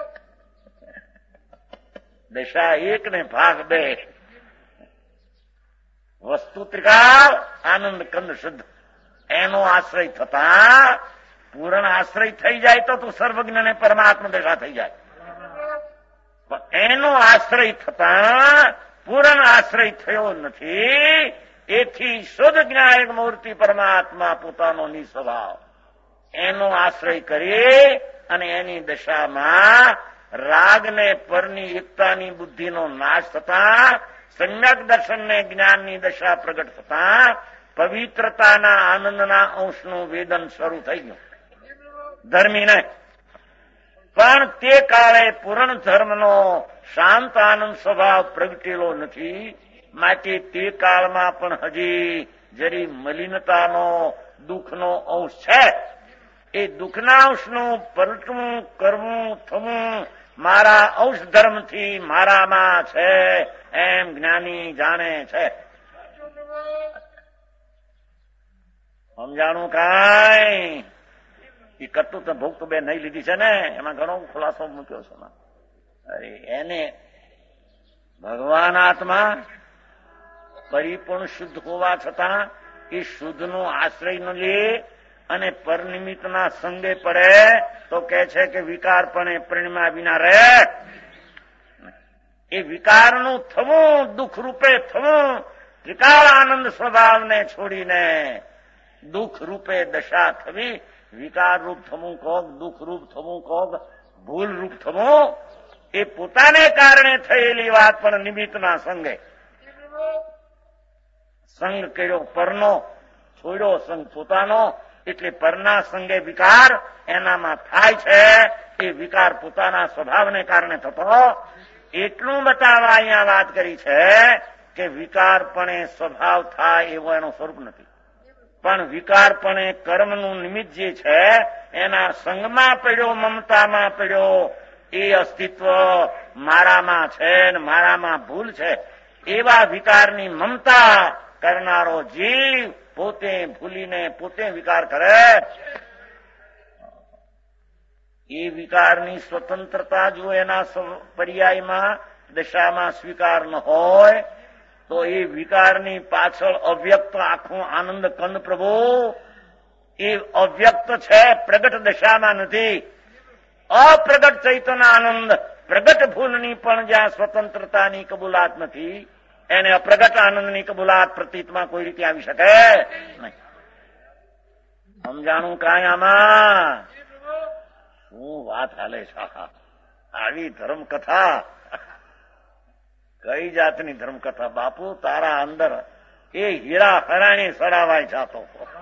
દશા એક ને ભાગ બે વસ્તુ ત્રિકાળ આનંદ કંદ શુદ્ધ એનો આશ્રય થતા પૂર્ણ આશ્રય થઈ જાય તો તું સર્વજ્ઞ ને પરમાત્મા દશા થઈ જાય. એનો આશ્રય થતા પૂર્ણ આશ્રય થયો નથી. એથી શુદ્ધ જ્ઞાયક મૂર્તિ પરમાત્મા પોતાનો નિસ્વભાવ એનો આશ્રય કરી અને એની દશામાં રાગને પરની એકતાની બુદ્ધિનો નાશ થતા સમ્યક દર્શનને જ્ઞાનની દશા પ્રગટ થતા પવિત્રતાના આનંદના અંશનું વેદન શરૂ થઈ ગયું ધર્મીને. પણ તે કાળે પૂર્ણ ધર્મનો શાંત આનંદ સ્વભાવ પ્રગટેલો નથી. માટે તે કાળમાં પણ હજી જરી મલિનતાનો દુઃખનો અંશ છે. એ દુઃખના અંશનું પલટવું કરવું થવું મારા અંશ ધર્મથી મારામાં છે એમ જ્ઞાની જાણે છે. સમજાણું કાંઈ? એ કરતું તો ભોગ તો બે નહીં લીધી છે ને એમાં ઘણો ખુલાસો મૂક્યો છે. અરે એને ભગવાન આત્મા પરિપૂર્ણ શુદ્ધ હોવા છતાં એ શુદ્ધનો આશ્રય ન લે અને પરનિમિત્તના સંગે પડે તો કે છે કે વિકાર પણ પરિણ્યા વિના રહે. એ વિકારનું થવું દુઃખ રૂપે થવું ત્રિકાળ આનંદ સ્વભાવને છોડીને દુઃખ રૂપે દશા થવી વિકાર રૂપ થવું કોક દુઃખ રૂપ થવું કોક ભૂલ રૂપ થવું એ પોતાને કારણે થયેલી વાત પણ નિમિત્તના સંગે સંગ કર્યો પરનો છોડ્યો સંગ પોતાનો એટલે પરના સંગે વિકાર એનામાં થાય છે. એ વિકાર પોતાના સ્વભાવને કારણે થતો. એટલું બતાવવા અહીંયા વાત કરી છે કે વિકાર પણ એ સ્વભાવ થાય એવો એનો સ્વરૂપ નથી, પણ વિકાર પણ એ કર્મનું નિમિત્ત જે છે એના સંગમાં પડ્યો, મમતામાં પડ્યો. એ અસ્તિત્વ મારામાં છે ને મારામાં ભૂલ છે એવા વિકારની મમતા કરનારો જીવ પોતે ભૂલીને પોતે વિકાર કરે. એ વિકારની સ્વતંત્રતા જો એના પર્યાયમાં દશામાં સ્વીકાર ન હોય તો એ વિકારની પાછળ અવ્યક્ત આખું આનંદ કંદ પ્રભુ એ અવ્યક્ત છે, પ્રગટ દશામાં નથી. અપ્રગટ ચૈતન્ય આનંદ પ્રગટ ભૂલની પણ જ્યાં સ્વતંત્રતાની કબૂલાત નથી એને અપ્રગટ આનંદની કબૂલાત પ્રતીતમાં કોઈ રીતે આવી શકે નહીં. સમજાણું કાંઈ આમાં શું વાત હાલે છે? આવી ધર્મકથા કઈ જાતની ધર્મકથા બાપુ? તારા અંદર એ હીરા હરાણી સડાવાય જાતો.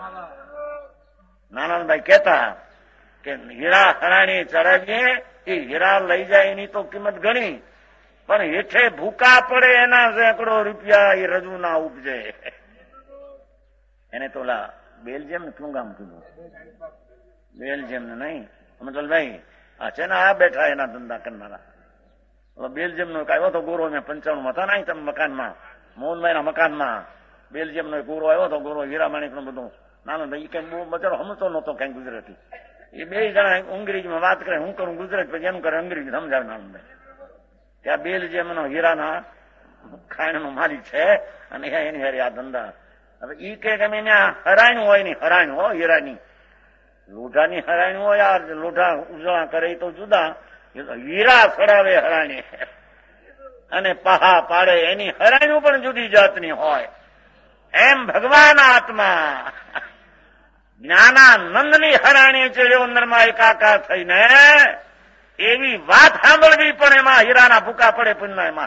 નાનંદભાઈ કહેતા કે હીરા હરાણી ચડાવીએ એ હીરા લઈ જાય એની તો કિંમત ઘણી, પણ હેઠે ભૂકા પડે એના સેંકડો રૂપિયા એ રજૂ ના ઉપજે. એને તો લા બેલ્જિયમ ને શું ગામ કીધું? બેલ્જિયમ ને નહીં અમતલભાઈ આ છે ને આ બેઠા એના ધંધા કરનારા. બેલ્જિયમ નો આવ્યો તો ગોરો મેં પંચાણું હતા ને તમે મકાનમાં મોહનભાઈ ના મકાનમાં બેલ્જિયમ નો ગોરો આવ્યો તો ગોરો હીરામાણિક નું બધું નાનો ભાઈ કઈ બહુ બચારો સમજતો નહોતો કઈ ગુજરાતી. એ બે જણા અંગ્રેજીમાં વાત કરે, હું કરું ગુજરાત, પછી એમ કરે અંગ્રેજી સમજાવે નાનભાઈ. ત્યાં બેલ્જિયમ નો હીરાના ખાણ નો માલિક છે અને એની હારે આ ધંધા. હવે ઈ કે ગમે ત્યાં હરાયણું હોય ની હરાયણું હોય હીરાની લોઢાની હરાયણું હોય યાર, લોઢા ઉજળા કરે તો જુદા, હીરા સડાવે હરાણી અને પહા પાડે એની હરાયણું પણ જુદી જાતની હોય. એમ ભગવાન આત્મા જ્ઞાનાનંદની હરાણી ચડ્યો અંદરમાં એકાકાર થઈને એવી વાત સાંભળવી પણ એમાં હીરાના ભૂકા પડે પુણ્ય એમાં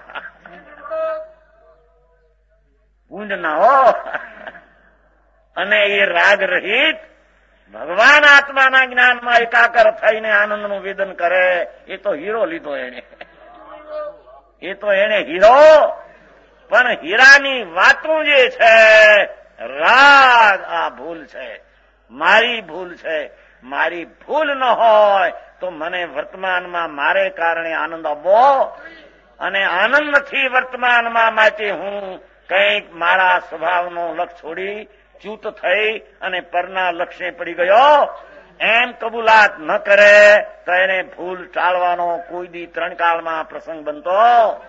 પુંજ ના હો. અને એ રાગ રહિત ભગવાન આત્માના જ્ઞાનમાં એકાકાર થઈને આનંદનું વેદન કરે એ તો હીરો લીધો એને. એ તો એને હીરો, પણ હીરાની વાતો જે છે રાગ આ ભૂલ છે, મારી ભૂલ છે. મારી ભૂલ ન હોય તો મને વર્તમાનમાં મારે કારણે આનંદ આવવો, અને આનંદથી વર્તમાનમાં માટે હું કંઈક મારા સ્વભાવનો લક્ષ છોડી ચ્યુત થઈ અને પરના લક્ષ્ય પડી ગયો એમ કબૂલાત ન કરે તો એને ભૂલ ટાળવાનો કોઈ દી ત્રણ કાળમાં પ્રસંગ બનતો.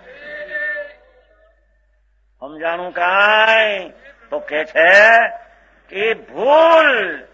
સમજાણું કાંઈ? તો કે છે કે ભૂલ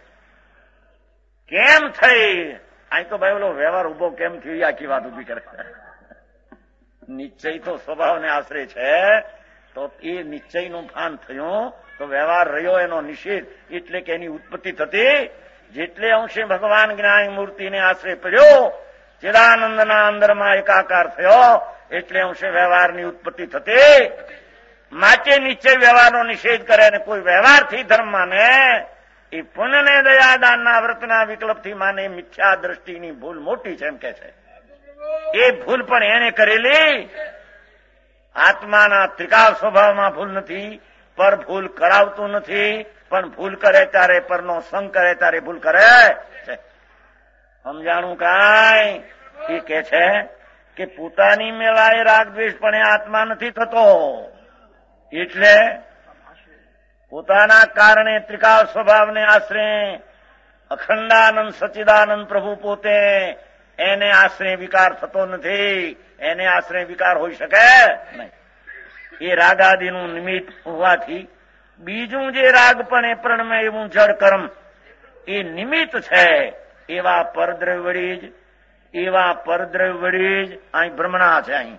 કેમ થઈ? અહીં તો ભાઈ ઓલો વ્યવહાર ઉભો કેમ થયો આખી વાત ઉભી કરે. નિશ્ચય તો સ્વભાવને આશરે છે, તો એ નિશ્ચયનું ભાન થયું તો વ્યવહાર રહ્યો એનો નિષેધ, એટલે કે એની ઉત્પત્તિ થતી. જેટલે અંશે ભગવાન જ્ઞાની મૂર્તિને આશ્રય પડ્યો, ચિદાનંદના અંદરમાં એકાકાર થયો, એટલે અંશે વ્યવહારની ઉત્પત્તિ થતી. માટે નિશ્ચય વ્યવહારનો નિષેધ કરે અને કોઈ વ્યવહારથી ધર્મ માને એ પુણ્યને દયાદાનના વ્રતના વિકલ્પથી માને મિથ્યા દ્રષ્ટિની ભૂલ મોટી છે એમ કે છે. એ ભૂલ પણ એને કરેલી. આત્માના ત્રિકાળ સ્વભાવમાં ભૂલ નથી, પર ભૂલ કરાવતું નથી, પણ ભૂલ કરે ત્યારે પરનો સંગ કરે ત્યારે ભૂલ કરે છે. સમજાણું કાંઈ? એ કે છે કે પોતાની મેળાએ રાગ દ્વેષ પણ એ આત્મા નથી થતો, એટલે પોતાના કારણે ત્રિકાળ સ્વભાવને આશરે અખંડાનંદ સચ્ચિદાનંદ પ્રભુ પોતે એને આશરે વિકાર થતો નથી. એને આશરે વિકાર હોઈ શકે નહીં. એ રાગાદિનું નિમિત્ત હોવાથી બીજું જે રાગ પણ એ પ્રણમે એવું જડ કર્મ એ નિમિત્ત છે. એવા પરદ્રવ્ય વળી જ એવા પરદ્રવ્ય વળી જ અહીં ભ્રમણા છે. અહીં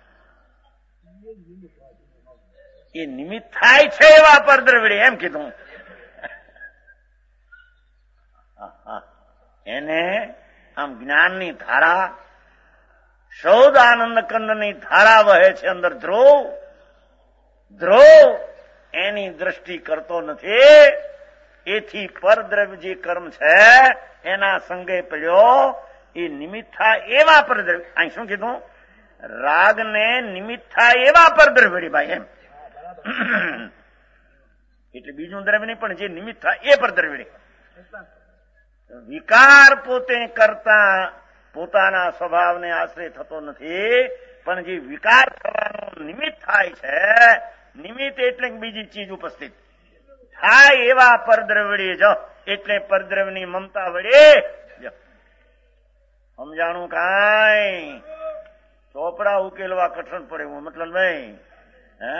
એ નિમિત્ત થાય છે એવા પરદ્રવ્ય એમ કીધું. એને આમ જ્ઞાનની ધારા સૌદ આનંદ કંદની ધારા વહે છે અંદર ધ્રુવ ધ્રુવ એની દ્રષ્ટિ કરતો નથી. એ એથી પરદ્રવ્ય જે કર્મ છે એના સંગે પડ્યો એ નિમિત્ત થાય એવા પરદ્રવ્ય. અહીં શું કીધું? રાગને નિમિત્ત થાય એવા પરદ્રવ્ય ભાઈ એમ. એટલે બીજું દ્રવ્ય નહીં, પણ જે નિમિત્ત થાય એ પરદ્રવ્ય. વિકાર પોતે કરતા પોતાના સ્વભાવને આશ્રય થતો નથી, પણ જે વિકાર થવાનો નિમિત્ત થાય છે, નિમિત્ત એટલે બીજી ચીજ ઉપસ્થિત થાય એવા પરદ્રવ્ય જો. એટલે પરદ્રવ્યની મમતા વડે સમજાણું કાંઈ ચોપડા ઉકેલવા કઠણ પડે એવું મતલબ નહીં. હે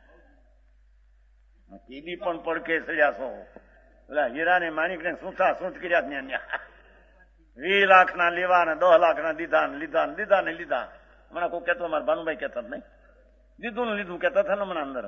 કીધી પણ પડકે સડ્યા છો. પેલા હીરા ને માણિક ને સુથા સૂત કર્યા ત્યાં વીસ લાખ ના લેવા ને દસ લાખ ના દીધા ને લીધા ને લીધા ને લીધા. હમણાં કોઈ કહેતો, મારા ભાનુભાઈ કહેતા જ નહીં, દીધું ને લીધું કહેતા હતા ને હમણાં અંદર.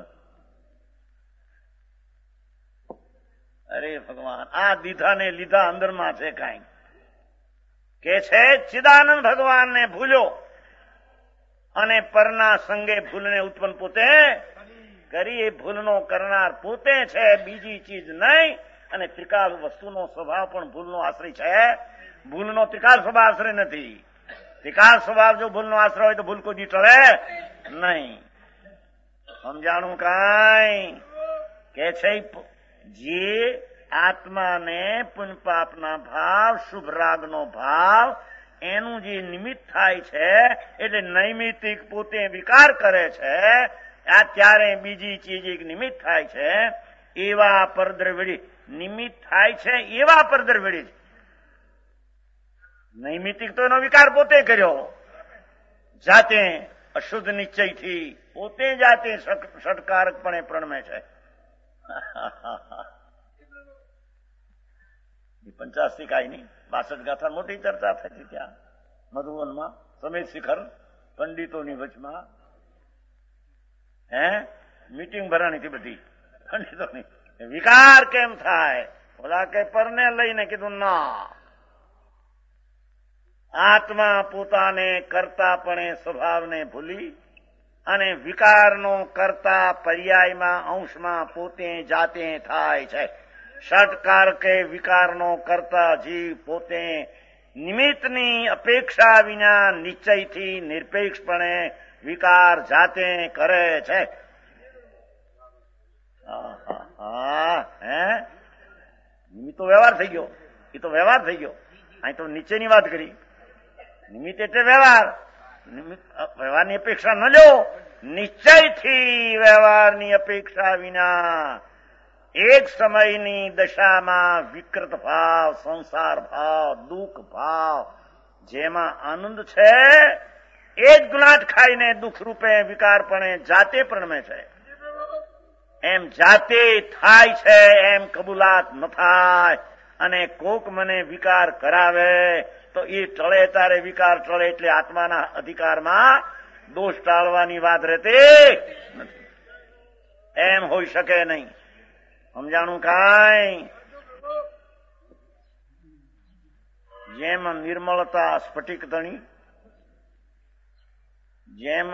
અરે ભગવાન, આ દીધા ને લીધા અંદરમાં છે કાંઈ. કે છે ચિદાનંદ ભગવાનને ભૂલ્યો અને પરના સંગે ભૂલને ઉત્પન્ન પોતે કરી. એ ભૂલનો કરનાર પોતે છે, બીજી ચીજ નહીં. અને ત્રિકાલ વસ્તુનો સ્વભાવ પણ ભૂલનો આશ્રય છે. ભૂલનો ત્રિકાલ સ્વભાવ આશ્રય નથી. ત્રિકાલ સ્વભાવ જો ભૂલનો આશ્રય હોય તો ભૂલ કોઈ દી ટળે નહીં. સમજાણું કાંઈ? કે છે જે આત્માને પુણ્ય પાપના ભાવ, શુભ રાગનો ભાવ, એનું જે નિમિત્ત થાય છે, એટલે નૈમિતિક પોતે વિકાર કરે છે, આ ત્યારે બીજી ચીજ એક નિમિત્ત થાય છે એવા પરદ્રવ્ય. નિમિત્ત થાય છે એવા પરદ્રવ્ય. નૈમિતિક તો એનો વિકાર પોતે કર્યો, જાતે અશુદ્ધ નિશ્ચયથી પોતે જાતે ષટકારકપણે પ્રણમે છે. પંચાસી કાંઈ નહીં, બાસઠ ગાથા મોટી ચર્ચા થઈ હતી ત્યાં મધુવનમાં, સમેત શિખર પંડિતોની વચમાં. હે મીટિંગ ભરાણી હતી બધી પંડિતોની. વિકાર કેમ થાય? ઓલા કે પરને લઈને કીધું ના, આત્મા પોતાને કરતાપણે સ્વભાવને ભૂલી અને વિકારનો કરતા પર્યાયમાં અંશમાં પોતે જાતે થાય છે. ષટકાર કે વિકારનો કરતા જીવ પોતે નિમિત્તની અપેક્ષા વિના નિશ્ચયથી નિરપેક્ષપણે વિકાર જાતે કરે છે. હે નિમિત્ત તો વ્યવહાર થઈ ગયો, એ તો વ્યવહાર થઈ ગયો. અહીં તો નીચેની વાત કરી. નિમિત્ત એટલે વ્યવહાર. નિમિત્ત વ્યવહારની અપેક્ષા ન લો, નિશ્ચયથી વ્યવહારની અપેક્ષા વિના એક સમયની દશામાં વિકૃત ભાવ, સંસાર ભાવ, દુઃખ ભાવ, જેમાં આનંદ છે એ જ ગુલાટ ખાઈને દુઃખ રૂપે વિકારપણે જાતે પ્રણમે છે. એમ જાતે થાય છે એમ કબૂલાત ન થાય. અને કોક મને વિકાર કરાવે તો એ ટળે તારે વિકાર ટળે, એટલે આત્માના અધિકારમાં દોષ ટાળવાની વાત રહેતી નથી. એમ હોઈ શકે નહીં. સમજાણું કાંઈ? જેમ નિર્મળતા સ્ફટિક તણી, જેમ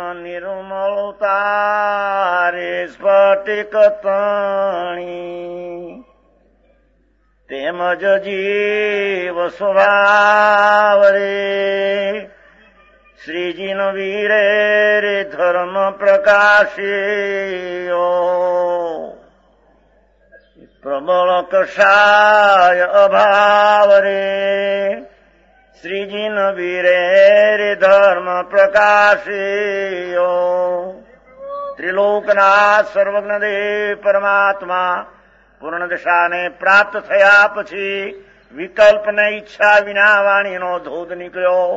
નિર્મળતા રે સ્ફટિક તણી, તેમજ જીવ સ્વભાવ રે શ્રીજીનો વીરે રે ધર્મ પ્રકાશ્યો. પ્રબળ કષાય અભાવ રે શ્રીજીન વીરે રે ધર્મ પ્રકાશ્યો. ત્રિલોકનાથ સર્વજ્ઞ દેવ પરમાત્મા પૂર્ણ દશાને પ્રાપ્ત થયા પછી વિકલ્પને ઈચ્છા વિના વાણીનો ધોધ નીકળ્યો.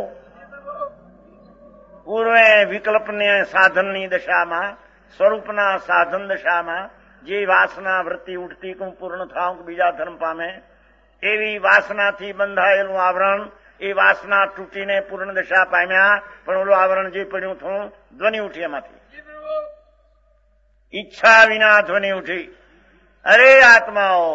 પૂર્વે વિકલ્પને સાધનની દશામાં, સ્વરૂપના સાધન દશામાં જે વાસના વૃત્તિ ઉઠતી કે હું પૂર્ણ થાઉં કે બીજા ધર્મ પામે, એવી વાસનાથી બંધાયેલું આવરણ, એ વાસના તૂટીને પૂર્ણ દશા પામ્યા. પણ ઓલું આવરણ જે પડ્યું હતું ધ્વનિ ઉઠી એમાંથી, ઈચ્છા વિના ધ્વનિ ઉઠી. અરે આત્માઓ,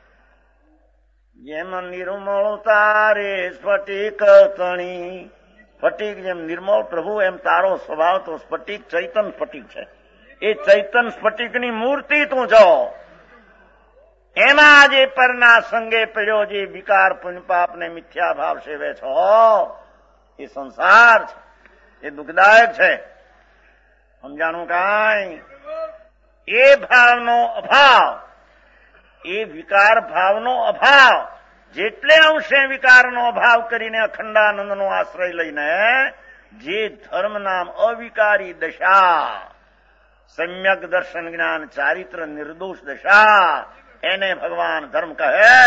જેમ નિર્મળતા રે સ્ફટિક તણી, સ્ફટિક જેમ નિર્મળ પ્રભુ એમ તારો સ્વભાવ તો સ્ફટિક, ચૈતન સ્ફટિક છે. એ ચૈતન સ્ફટિકની મૂર્તિ તું છો. એમાં જે પરના સંગે પડ્યો જે વિકાર પુણ્ય પાપને મિથ્યા ભાવ સેવે છો એ સંસાર છે, એ દુઃખદાયક છે. સમજાણું કાંઈ? એ ભાવનો અભાવ, એ વિકાર ભાવનો અભાવ, જેટલે અંશે વિકારનો અભાવ કરીને અખંડાનંદનો આશ્રય લઈને જે ધર્મ નામ અવિકારી દશા, સમ્યક દર્શન જ્ઞાન ચારિત્ર નિર્દોષ દશા, એને ભગવાન ધર્મ કહે.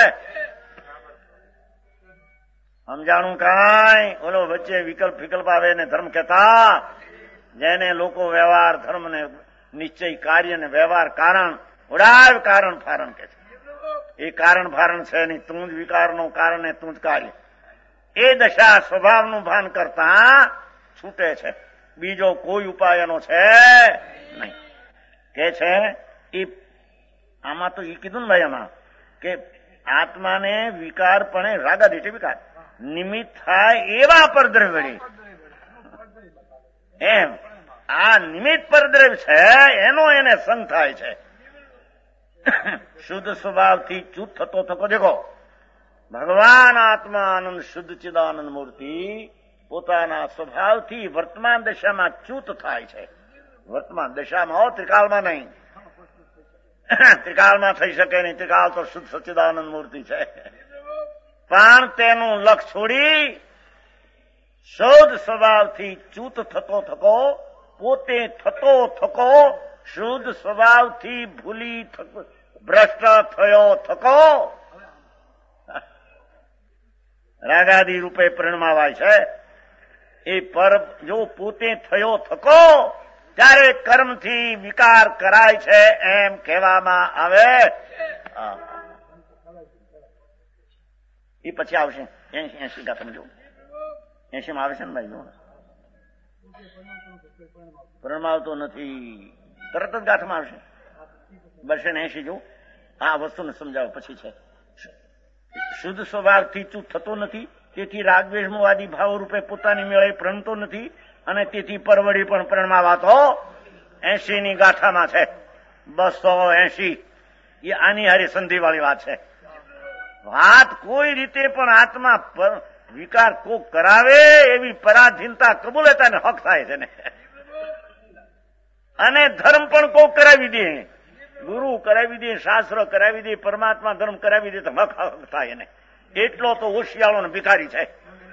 સમજાણું કાંઈ? ઓલો વચ્ચે વિકલ્પ વિકલ્પ આવે ને ધર્મ કહેતા, જેને લોકો વ્યવહાર ધર્મ ને નિશ્ચય કાર્ય ને વ્યવહાર કારણ ઉડાવ કારણ ફારણ કે છે. એ કારણ ફારણ છે નહીં, તું જ વિકારનું કારણ ને તું જ કાર્ય. એ દશા સ્વભાવનું ભાન કરતા છૂટે છે, બીજો કોઈ ઉપાય એનો છે નહીં. કે છે એ આમાં તો એ કીધું ને ભાઈ, આમાં કે આત્માને વિકાર પણ રાગાદિઠ વિકાર નિમિત્ત થાય એવા પરદ્રવ્ય, એમ આ નિમિત્ત પરદ્રવ્ય છે એનો એને સંગ થાય છે. શુદ્ધ સ્વભાવથી ચૂત થતો થતો દેખો, ભગવાન આત્મા આનંદ શુદ્ધ ચિદાનંદ મૂર્તિ પોતાના સ્વભાવથી વર્તમાન દશામાં ચૂત થાય છે. વર્તમાન દશામાં હો, ત્રિકાળમાં નહીં. ત્રિકાળમાં થઈ શકે નહીં, ત્રિકાળ તો શુદ્ધ સચ્ચિદાનંદ મૂર્તિ છે. પણ તેનું લક્ષ છોડી શુદ્ધ સ્વભાવથી ચૂત થતો થકો, પોતે થતો થકો, શુદ્ધ સ્વભાવથી ભૂલી ભ્રષ્ટ થયો થકો, રાગાદી રૂપે પરિણમાવાય છે. એ પર જો પોતે થયો થકો ત્યારે કર્મથી વિકાર કરાય છે એમ કહેવામાં આવે. એ પછી આવશે એસી એસી ગાથામાં જો એસી માં આવે છે ને ભાઈ, જો પરમાવતો નથી, તરત જ ગાથામાં આવશે. બરસે ને એસી જો આ વસ્તુને સમજાવો પછી છે. શુદ્ધ સ્વભાવથી ચૂત થતો નથી, તેથી રાગદ્વેષવાદી ભાવ રૂપે પોતાની મેળે પ્રણતો નથી, અને તેથી પરવડી પણ પ્રણમાવાતો એસી ની ગાથામાં છે. બસો એસી એ આની હારી સંધિ વાળી વાત છે. વાત કોઈ રીતે પણ આત્મા વિકાર કોક કરાવે એવી પરાધીનતા કબૂલતા ને હક થાય છે ને. અને ધર્મ પણ કોક કરાવી દે, ગુરુ કરાવી દે, શાસ્ત્ર કરાવી દે, પરમાત્મા ધર્મ કરાવી દે તો હક હક થાય ને. એટલો તો હોશિયાળો ને ભિખારી છે.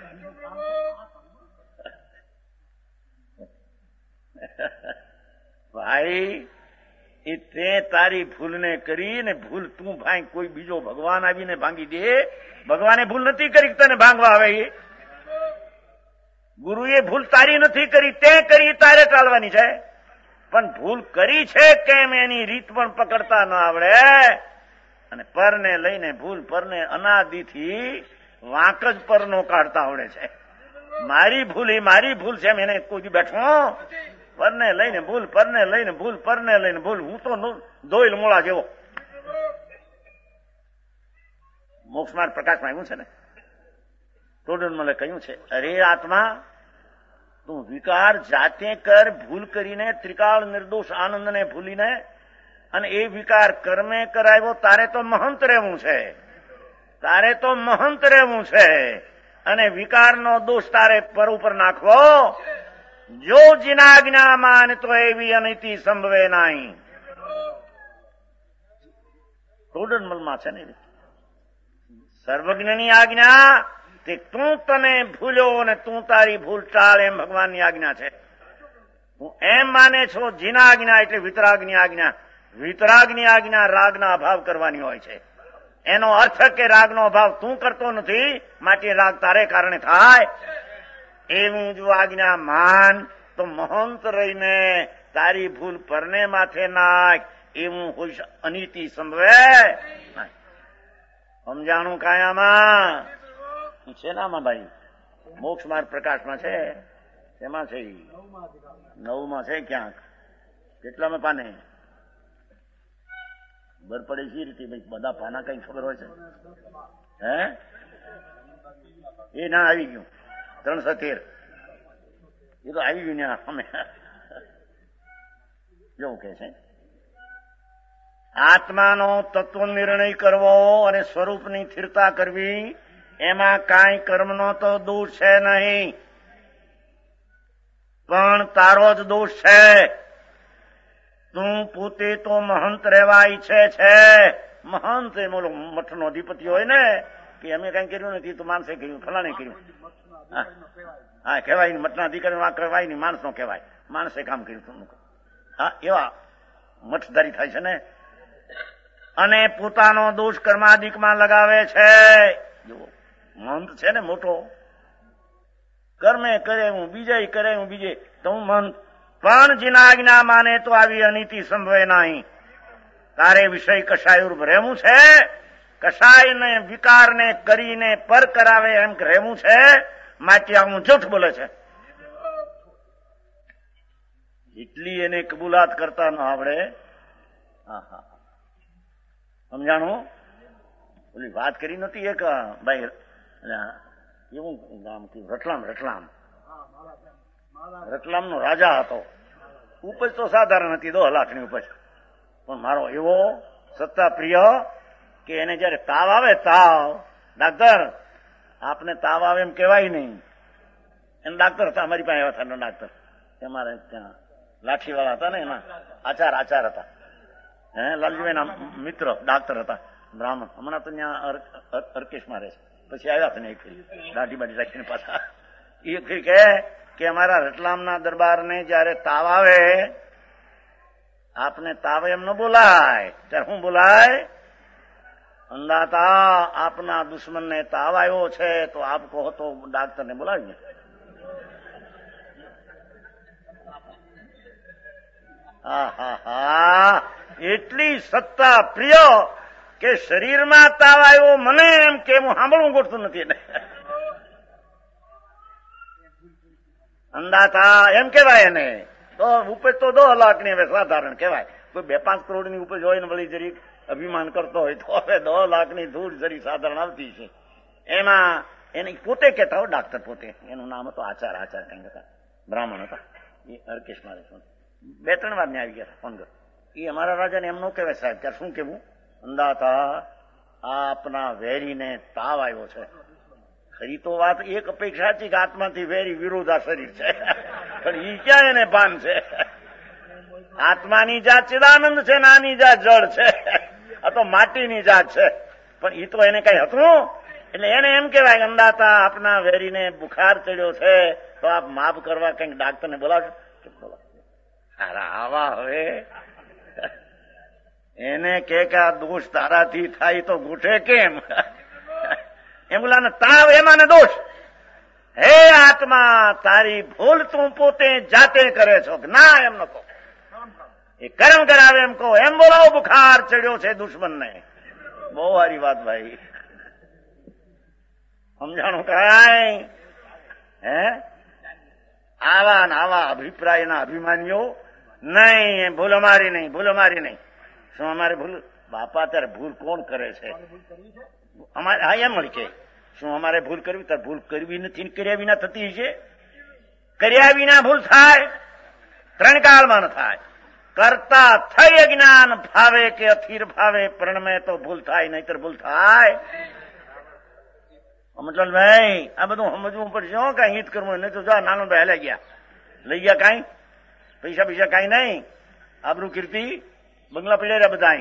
ભાઈ એ તે તારી ભૂલને કરી ને ભૂલ તું ભાઈ કોઈ બીજો ભગવાન આવીને ભાંગી દે. ભગવાને ભૂલ નથી કરી તને ભાંગવા આવે. એ ગુરુએ ભૂલ તારી નથી કરી, તે કરી તારે ટાળવાની છે. પણ ભૂલ કરી છે કેમ એની રીત પણ પકડતા ન આવડે, અને પરને લઈને ભૂલ પરને અનાદિથી વાંક જ પરનો કાઢતા આવડે છે. મારી ભૂલ એ મારી ભૂલ છે એમ એને કોઈ બેઠો, પરને લઈને ભૂલ, પરને લઈને ભૂલ, પરને લઈને ભૂલ. હું તો દોઈલ મોળા જેવો. મોક્ષમાર્ગ પ્રકાશમાં આવ્યું છે ને, ટોડનમલે કહ્યું છે, અરે આત્મા તું વિકાર જાતે કર, ભૂલ કરીને ત્રિકાળ નિર્દોષ આનંદને ભૂલીને, અને એ વિકાર કર્મે કરાવ્યો. તારે તો મહંત રહેવું છે, તારે તો મહંત રહેવું છે, અને વિકારનો દોષ તારે પર ઉપર નાખવો. જો જીનાજ્ઞા માન તો એવી અનિતિ સંભવે નહીં. ટોડનમલમાં છે ને, સર્વજ્ઞની આજ્ઞા તે તું તને ભૂલ્યો અને તું તારી ભૂલ ટાળ, એમ ભગવાનની આજ્ઞા છે. હું એમ માને છો જીના આજ્ઞા એટલે વિતરાગની આજ્ઞા. વિતરાગની આજ્ઞા રાગના અભાવ કરવાની હોય છે. એનો અર્થ કે રાગનો અભાવ તું કરતો નથી, માટે રાગ તારે કારણે થાય. એવું જો આજ્ઞા માન તો મહંત રહીને તારી ભૂલ પરને માથે નાખ. એવું હોય અનિતિ સંભવે. સમજાણું કાયામાં છે ને આમાં ભાઈ, મોક્ષ માર્ગ પ્રકાશમાં છે. એમાં છે નવમાં છે ક્યાંક, કેટલામાં પાને ખબર પડે છે રીતે ભાઈ, બધા પાના કઈ ખબર હોય છે હે? એ ના આવી ગયું ત્રણસો તેર, એ તો આવી ગયું ને અમે જેવું કે છે. આત્માનો તત્વ નિર્ણય કરવો અને સ્વરૂપની સ્થિરતા કરવી, એમાં કાંઈ કર્મનો તો દોષ છે નહીં, પણ તારો જ દોષ છે. તું પોતે તો મહંત રહેવા ઈચ્છે છે. મહંત એ બોલો મઠનો અધિપતિ હોય ને, કે અમે કઈ કર્યું નથી તો માણસે કર્યું, ફલાણે કર્યું. હા કહેવાય ને, મઠના અધિકારી કહેવાય ને, માણસ નો કહેવાય, માણસે કામ કર્યું તું. હા એવા મઠધારી થાય છે ને, અને પોતાનો દોષ કર્માદિકમાં લગાવે છે. જો મહંત છે ને મોટો, કર્મે કરે હું બીજે કરે હું બીજે તો હું મહંત. પણ જેના આજ્ઞા માને તો આવી અનીતિ સંભવે નહીં. તારે વિષય કશાય રહેવું છે, કશાયને વિકારને કરીને પર કરાવે એમ રહેવું છે, માટે આવું જૂઠ બોલે છે. એટલી એને કબૂલાત કરતા ન આવડે. હા હા સમજાણું? ઓલી વાત કરી નથી એક ભાઈ, એવું ગામ રતલામ, રતલામ રતલામ નો રાજા હતો. ઉપજ તો સાધારણ હતી, દો લાખની ઉપજ, પણ મારો એવો સત્તા પ્રિય કે એને જયારે તાવ આવે, તાવ, ડાક્ટર આપને તાવ આવે એમ કેવાય નહીં. એને ડાક્ટર હતા, અમારી પાસે આવ્યા હતા ડાક્ટર, અમારે ત્યાં લાઠીવાળા હતા ને, એના આચાર આચાર હતા. હે લાલજીભાઈ ના મિત્ર ડાક્ટર હતા, બ્રાહ્મણ. હમણાં તો ત્યાં અર્કેશમાં રહે છે. પછી આવ્યા હતા ને એક દાઢી બાઢી રાખીને પાછા. એ કહે કે અમારા રતલામના દરબારને જયારે તાવ આવે, આપને તાવ એમ ન બોલાય, ત્યારે શું બોલાય? અંદાતા આપના દુશ્મનને તાવ આવ્યો છે તો આપ કહો તો ડાક્ટરને બોલાવીને. હા હા હા એટલી સત્તા પ્રિય કે શરીરમાં તાવ આવ્યો મને એમ કે હું સાંભળવું ગોઠતું નથી. એને અંદાતા એમ કેવાય. એને તો ઉપજ તો દો લાખની હવે સાધારણ કહેવાય. કોઈ બે પાંચ કરોડની ઉપજ હોય ને વળી જરીક અભિમાન કરતો હોય તો હવે દો લાખની ધૂળ જરી સાધારણ આવતી છે. એમાં એને પોતે કહેતા હો ડાક્ટર પોતે, એનું નામ હતું આચાર, આચાર કઈ હતા, બ્રાહ્મણ હતા. એ અર્કેશ મારે બે ત્રણ વાર ને આવી ગયા ફોન કર. એ અમારા રાજાને એમ ન કહેવાય સાહેબ, ત્યારે શું કેવું? અંદાતા આપના વેરીને તાવ આવ્યો છે. ખરી તો વાત એક અપેક્ષા હતી કે આત્માથી વેરી વિરોધા શરીર છે, પણ ઈ ક્યાં એને ભાન છે? આત્માની જાત ચિદાનંદ છે, નાની જાત જળ છે, આ તો માટીની જાત છે. પણ ઈ તો એને કઈ હતું. એટલે એને એમ કેવાય કે અંદાતા આપના વેરીને બુખાર ચડ્યો છે તો આપ માફ કરવા કઈક ડાક્ટરને બોલાવજો. આવા હવે એને કે આ દોષ તારાથી થાય તો ગૂઠે કેમ? એમ બોલા તાવ એમાં ને દોષ. હે આત્મા, તારી ભૂલ તું પોતે જાતે કરે છો કે ના? એમ ન કહો, એ કર્મ કરાવે એમ કહો. એમ બોલાવો બુખાર ચડ્યો છે દુશ્મનને. બહુ સારી વાત ભાઈ, સમજાણું કાંઈ? હે આવા ને આવા અભિપ્રાયના અભિમાનીઓ નહીં. ભૂલ અમારી નહીં, ભૂલ અમારી નહીં. શું અમારે ભૂલ? બાપા ત્યારે ભૂલ કોણ કરે છે? અમારે હા એમ મળી કે શું અમારે ભૂલ કરવી? ત્યારે ભૂલ કરવી નથી, કર્યા વિના થતી છે. કર્યા વિના ભૂલ થાય? ત્રણ કાળમાં ન થાય. કરતા થઈ અજ્ઞાન ભાવે કે અથીર ભાવે પ્રણમે તો ભૂલ થાય, નહીતર ભૂલ થાય. મતલબ ભાઈ આ બધું સમજવું પડશે. હો કઈ હિત કરવું નહીં તો જા નાનો ભાઈ લઈ ગયા, લઈ ગયા કઈ પૈસા પૈસા કઈ નહીં, આબરૂ કીર્તિ બંગલા પડ્યા બધા.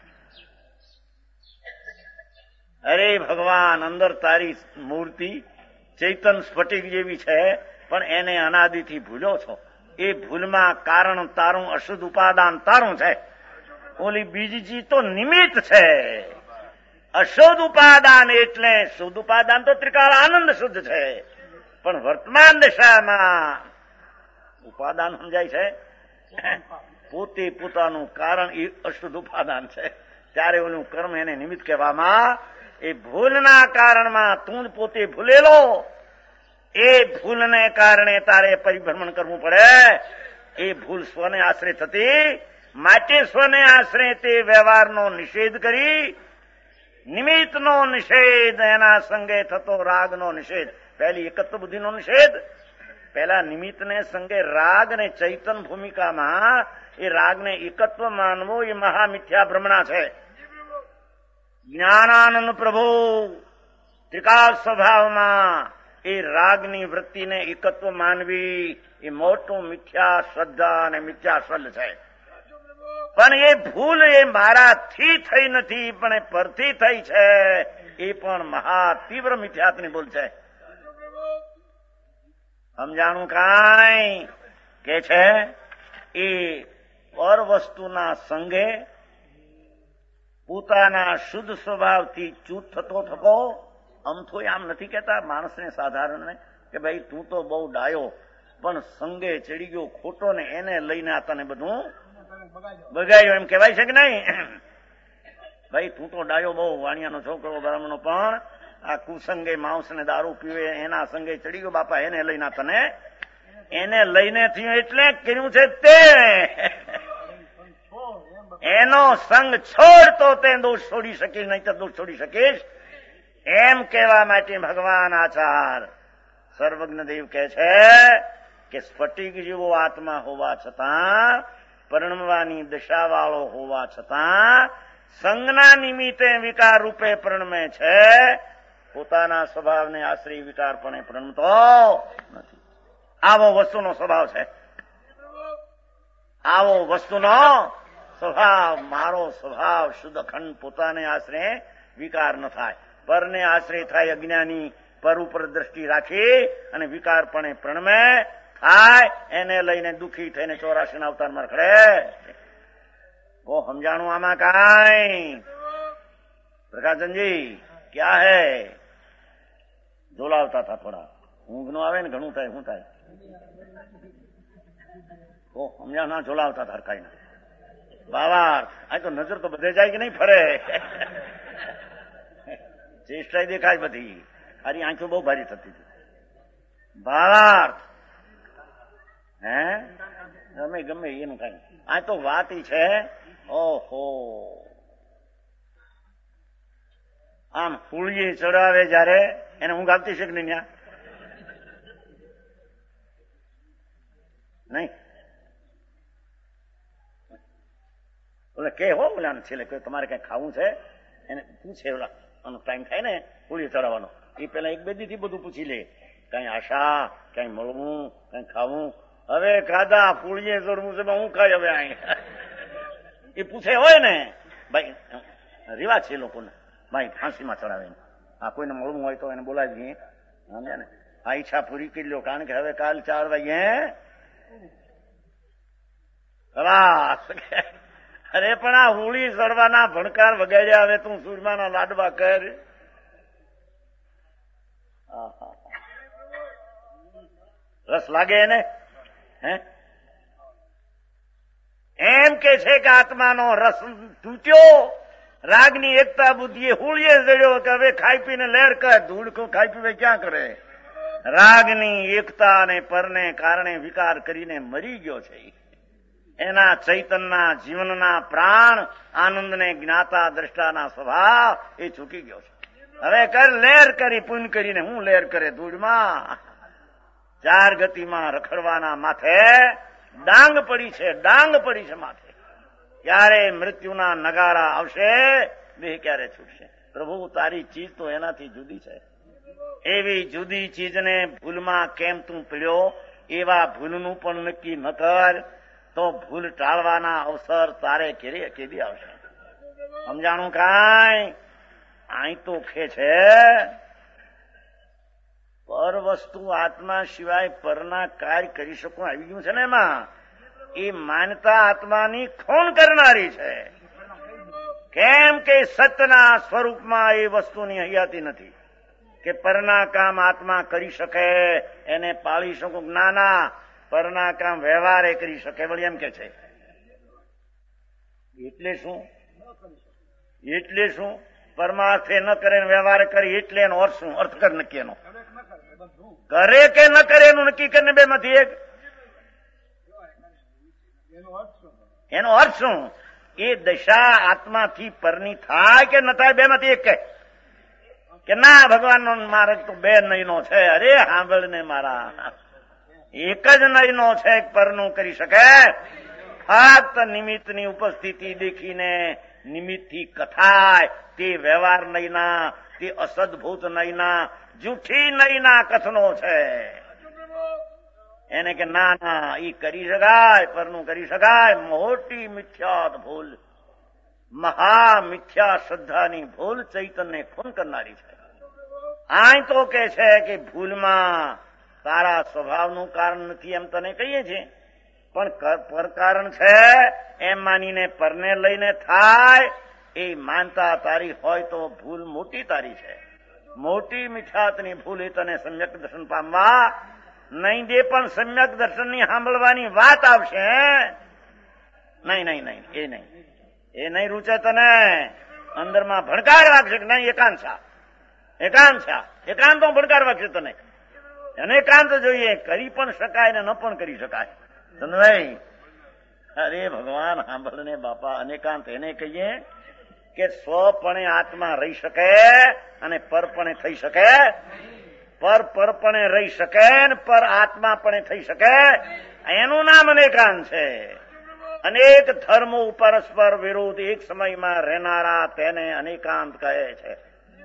અરે ભગવાન, અંદર તારી મૂર્તિ ચૈતન સ્ફટિક જેવી છે, પણ એને અનાદિથી ભૂલો છો. એ ભૂલમાં કારણ તારું, અશુદ્ધ ઉપાદાન તારું છે. ઓલી બીજી તો નિમિત્ત છે. અશુદ્ધ ઉપાદાન એટલે શુદ્ધ ઉપાદાન તો ત્રિકાળ આનંદ શુદ્ધ છે, પણ વર્તમાન દશામાં ઉપાદાન સમજાય છે. પોતે પોતાનું કારણ એ અશુદ્ધ ઉપાદાન છે. ત્યારે ઓલું કર્મ એને નિમિત્ત કહેવામાં. એ ભૂલના કારણમાં તું પોતે ભૂલેલો, એ ભૂલને કારણે તારે પરિભ્રમણ કરવું પડે. એ ભૂલ સ્વને આશરે થતી, માટે સ્વને આશરે તે વ્યવહારનો નિષેધ કરી. નિમિત્તનો નિષેધ, એના સંગે થતો રાગનો નિષેધ. પહેલી એકત્વ બુદ્ધિનો નિષેધ, પેલા નિમિત્તને સંગે રાગ અને ચૈતન ભૂમિકામાં એ રાગને એકત્વ માનવો એ મહામિથ્યા ભ્રમણા છે. જ્ઞાનાનંદ પ્રભુ ત્રિકાળ સ્વભાવમાં એ રાગની વૃત્તિને એકત્વ માનવી એ મોટું મિથ્યા શ્રદ્ધા અને મિથ્યા સલ છે. પણ એ ભૂલ એ મારાથી થઈ નથી, પણ એ પરથી થઈ છે. એ પણ મહા તીવ્ર મિથ્યાત્વની ભૂલ છે. સમજાણું કાંઈ કે છે એ પર વસ્તુના સંગે પોતાના શુદ્ધ સ્વભાવથી ચૂત થતો થતો અમથો આમ નથી કહેતા માણસને સાધારણને કે ભાઈ તું તો બહુ ડાયો, પણ સંગે ચડી ગયો ખોટો ને એને લઈને આ તને બધું બગાડ્યો એમ કહેવાય છે કે નહીં? ભાઈ તું તો ડાયો બહુ, વાણિયાનો છોકરો બ્રાહ્મણનો, પણ આ કુસંગે માંસ ને દારૂ પીવે એના સંગે ચડી ગયો બાપા, એને લઈને તને એને લઈને થયું એટલે કર્યું છે તે એનો સંગ છોડ તો તે દોષ છોડી શકીશ, નહીં તો દોષ છોડી શકીશ એમ કહેવા માટે ભગવાન આચાર સર્વજ્ઞ દેવ કહે છે કે સ્ફટિક જેવો આત્મા હોવા છતાં, પરણવાની દશાવાળો હોવા છતાં સંજ્ઞા નિમિત્તે વિકાર રૂપે પ્રણમે છે, પોતાના સ્વભાવને આશ્રય વિકારપણે પ્રણમતો નથી. આવો વસ્તુનો સ્વભાવ છે, આવો વસ્તુનો સ્વભાવ. મારો સ્વભાવ શુદ્ધ અખંડ, પોતાને આશ્રય વિકાર ન થાય, પરને આશ્રય થાય અજ્ઞાની, પર ઉપર દ્રષ્ટિ રાખી અને વિકારપણે પ્રણમે થાય, એને લઈને દુઃખી થઈને ચોરાશી ના અવતારમાં ખડે. वो સમજાણું આમાં કાંઈ? પ્રકાશનજી ક્યાં હે? જોલાવતા હતા થોડા, ઊંઘ નો આવે ને ઘણું થાય, શું થાય? ઓ સમજા ના જોલાવતા હતા કાંઈ ના. બાવા આ તો નજર તો બધે જાય કે નહીં ફરે, ચેષ્ટા દેખાય બધી, આરી આંખો બહુ ભારી થતી હતી. ભાવાર્થ હે ગમે ગમે એનું કઈ, આ તો વાત છે. ઓહો, આમ ફૂળીએ ચડાવે જયારે એને ઊંઘ આવતી છે કે નહીં? ત્યાં નહીં ઓલે કે હો ઓલા છેલ્લે તમારે કઈ ખાવું છે એને પૂછે, ઓલા ટાઈમ થાય ને ફૂળીએ ચડાવવાનો, એ પેલા એક બે દી બધું પૂછી લે, કઈ આશા, કઈ મળવું, કઈ ખાવું. હવે ખાધા ફૂળીએ ચડવું છે હું ખાય હવે અહીં એ પૂછે હોય ને ભાઈ, રિવાજ છે લોકોને ભાઈ ફાંસીમાં ચડાવે, આ કોઈને મળવું હોય તો એને બોલાવીએ સમજ્યા ને, આ ઈચ્છા પૂરી કરી લો, કારણ કે હવે કાલ ચાર વાગે અરે પણ આ હોળી ચડવાના ભણકાર વગાડ્યા, હવે તું સુરમાના લાડવા કર. રસ લાગે એને હે? એમ કે છે કે આત્માનો રસ તૂટ્યો, રાગની એકતા બુદ્ધિએ હોળીએ જડ્યો કે હવે ખાઈ પીને લહેર કર. ધૂળ ખાઈ પીવે ક્યાં કરે? રાગની એકતા અને પરને કારણે વિકાર કરીને મરી ગયો છે. એના ચૈતનના જીવનના પ્રાણ આનંદને જ્ઞાતા દ્રષ્ટાના સ્વભાવ એ ચૂકી ગયો છે. હવે કર લહેર કરી, પુન કરીને હું લહેર કરે ધૂળમાં, ચાર ગતિમાં રખડવાના માથે ડાંગ પડી છે, ડાંગ પડી છે માથે. ક્યારે મૃત્યુના નગારા આવશે, દેહ ક્યારે છૂટશે? પ્રભુ તારી ચીજ તો એનાથી જુદી છે. એવી જુદી ચીજને ભૂલમાં કેમ તું પીડ્યો? એવા ભૂલનું પણ નક્કી ન કર તો ભૂલ ટાળવાના અવસર તારે કેરી કેદી આવશે? સમજાણું કાંઈ? અહીં તો ખે છે પર વસ્તુ આત્મા સિવાય પરના કાર્ય કરી શકું આવી ગયું છે ને, એમાં એ માનતા આત્માની ખોણ કરનારી છે. કેમ કે સત્યના સ્વરૂપમાં એ વસ્તુની હયાતી નથી કે પરના કામ આત્મા કરી શકે, એને પાળી શકું. ના ના, પરના કામ વ્યવહાર એ કરી શકે. વળી એમ કે છે એટલે શું? એટલે શું? પરમાર્થે ન કરે વ્યવહાર કરી એટલે એનો અર્થ શું? અર્થ કર નક્કી એનો. કરે કે ન કરે એનું નક્કી કરીને બે માંથી એક. એનો અર્થ શું? એ દશા આત્માથી પરની થાય કે ન થાય, બે માંથી એક કહે કે ના ભગવાનનો માર્ગ તો બે નહીનો છે. અરે સાંભળ ને મારા, એક જ નયનો છે પરનું કરી શકે. ફક્ત નિમિત્તની ઉપસ્થિતિ દેખીને નિમિત્તથી કથાય તે વ્યવહાર નયના, તે અસદભૂત નયના, જૂઠી નયના કથનો છે. એને કે ના ના ઈ કરી શકાય, પરનું કરી શકાય. મોટી મિથ્યાત ભૂલ, મહા મિથ્યા શ્રદ્ધાની ભૂલ ચૈતન્ય ખૂન કરનારી છે. આ તો કે છે કે ભૂલમાં તારા સ્વભાવનું કારણ નથી એમ તને કહીએ છીએ, પણ પર કારણ છે એમ માનીને પરને લઈને થાય એ માનતા તારી હોય તો ભૂલ મોટી તારી છે. મોટી મિથ્યાતની ભૂલ એ તને સમ્યક દર્શન પામવા નહીં દે. પણ સમ્યક દર્શનની સાંભળવાની વાત આવશે. નહીં નહીં નહીં એ નહીં, એ નહીં રૂચે તને. અંદરમાં ભણકાર વાગશે કે નહીં એકાંત છા, એકાંત છા, એકાંતો ભણકાર વાગશે તને. અને એકાંત જોઈએ, કરી પણ શકાય ને ન પણ કરી શકાય. સમજાય? અરે ભગવાન સાંભળને બાપા, અનેકાંત એને કહીએ કે સ્વપણે આત્મા રહી શકે અને પરપણે થઈ શકે. પર પરપણે રહી શકે ને પર આત્મા પણ થઈ શકે, એનું નામ અનેકાંત છે. અનેક ધર્મો પરસ્પર વિરુદ્ધ એક સમયમાં રહેનારા તેને અનેકાંત કહે છે.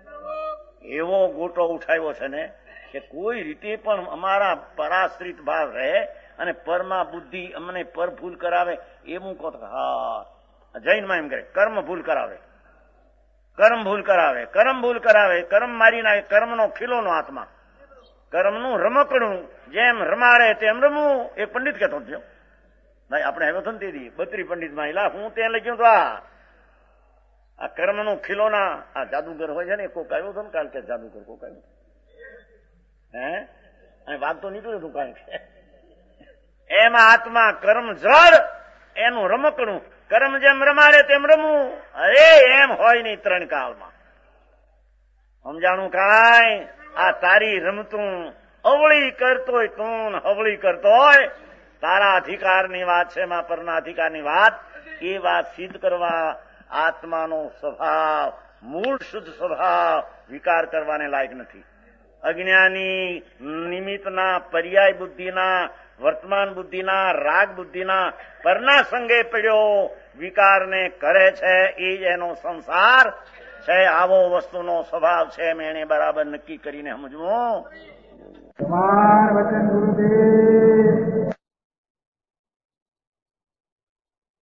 એવો ગોટો ઉઠાવ્યો છે ને કે કોઈ રીતે પણ અમારા પરાશ્રિત ભાવ રહે અને પરમાં બુદ્ધિ અમને પર ભૂલ કરાવે એવું કહો. હા, જૈનમાં એમ કહે કર્મ ભૂલ કરાવે, કર્મ ભૂલ કરાવે, કર્મ ભૂલ કરાવે, કર્મ મારી નાખે. કર્મનો ખીલોનો આત્મા, કર્મનું રમકડું જેમ રમાડે તેમ રમવું. એ પંડિત કહેતો થયો ભાઈ, આપણે હવે તો નથી બત્રી પંડિત માં એલા હું ત્યાં લઈ ગયો તો આ આ કર્મનું ખીલોના આ જાદુગર હોય છે ને, કોક આવ્યો હતો ને કાલ કે જાદુગર કોક આવ્યો હે અને વાત તો નીકળ્યું હતું કાંઈક. એમાં આત્મા કર્મ જળ એનું રમકડું, કર્મ જેમ રમાડે તેમ રમવું. અરે એમ હોય નહીં ત્રણ કાળમાં. સમજાણું કાંઈ? આ તારી રમતું અવળી કરતોય તું હવળી કરતોય. તારા અધિકારની વાત છે, એમાં પરના અધિકારની વાત. એ વાત સિદ્ધ કરવા આત્માનો સ્વભાવ, મૂળ શુદ્ધ સ્વભાવ વિકાર કરવાને લાયક નથી. અજ્ઞાની નિમિત્તના, પર્યાય બુદ્ધિના, વર્તમાન બુદ્ધિના, રાગ બુદ્ધિના પરના સંગે પડ્યો વિકારને કરે છે. એ જ એનો સંસાર છે. આવો વસ્તુનો સ્વભાવ છે, એમ એને બરાબર નક્કી કરીને સમજવું. તમાર વચન ગુરુદેવ.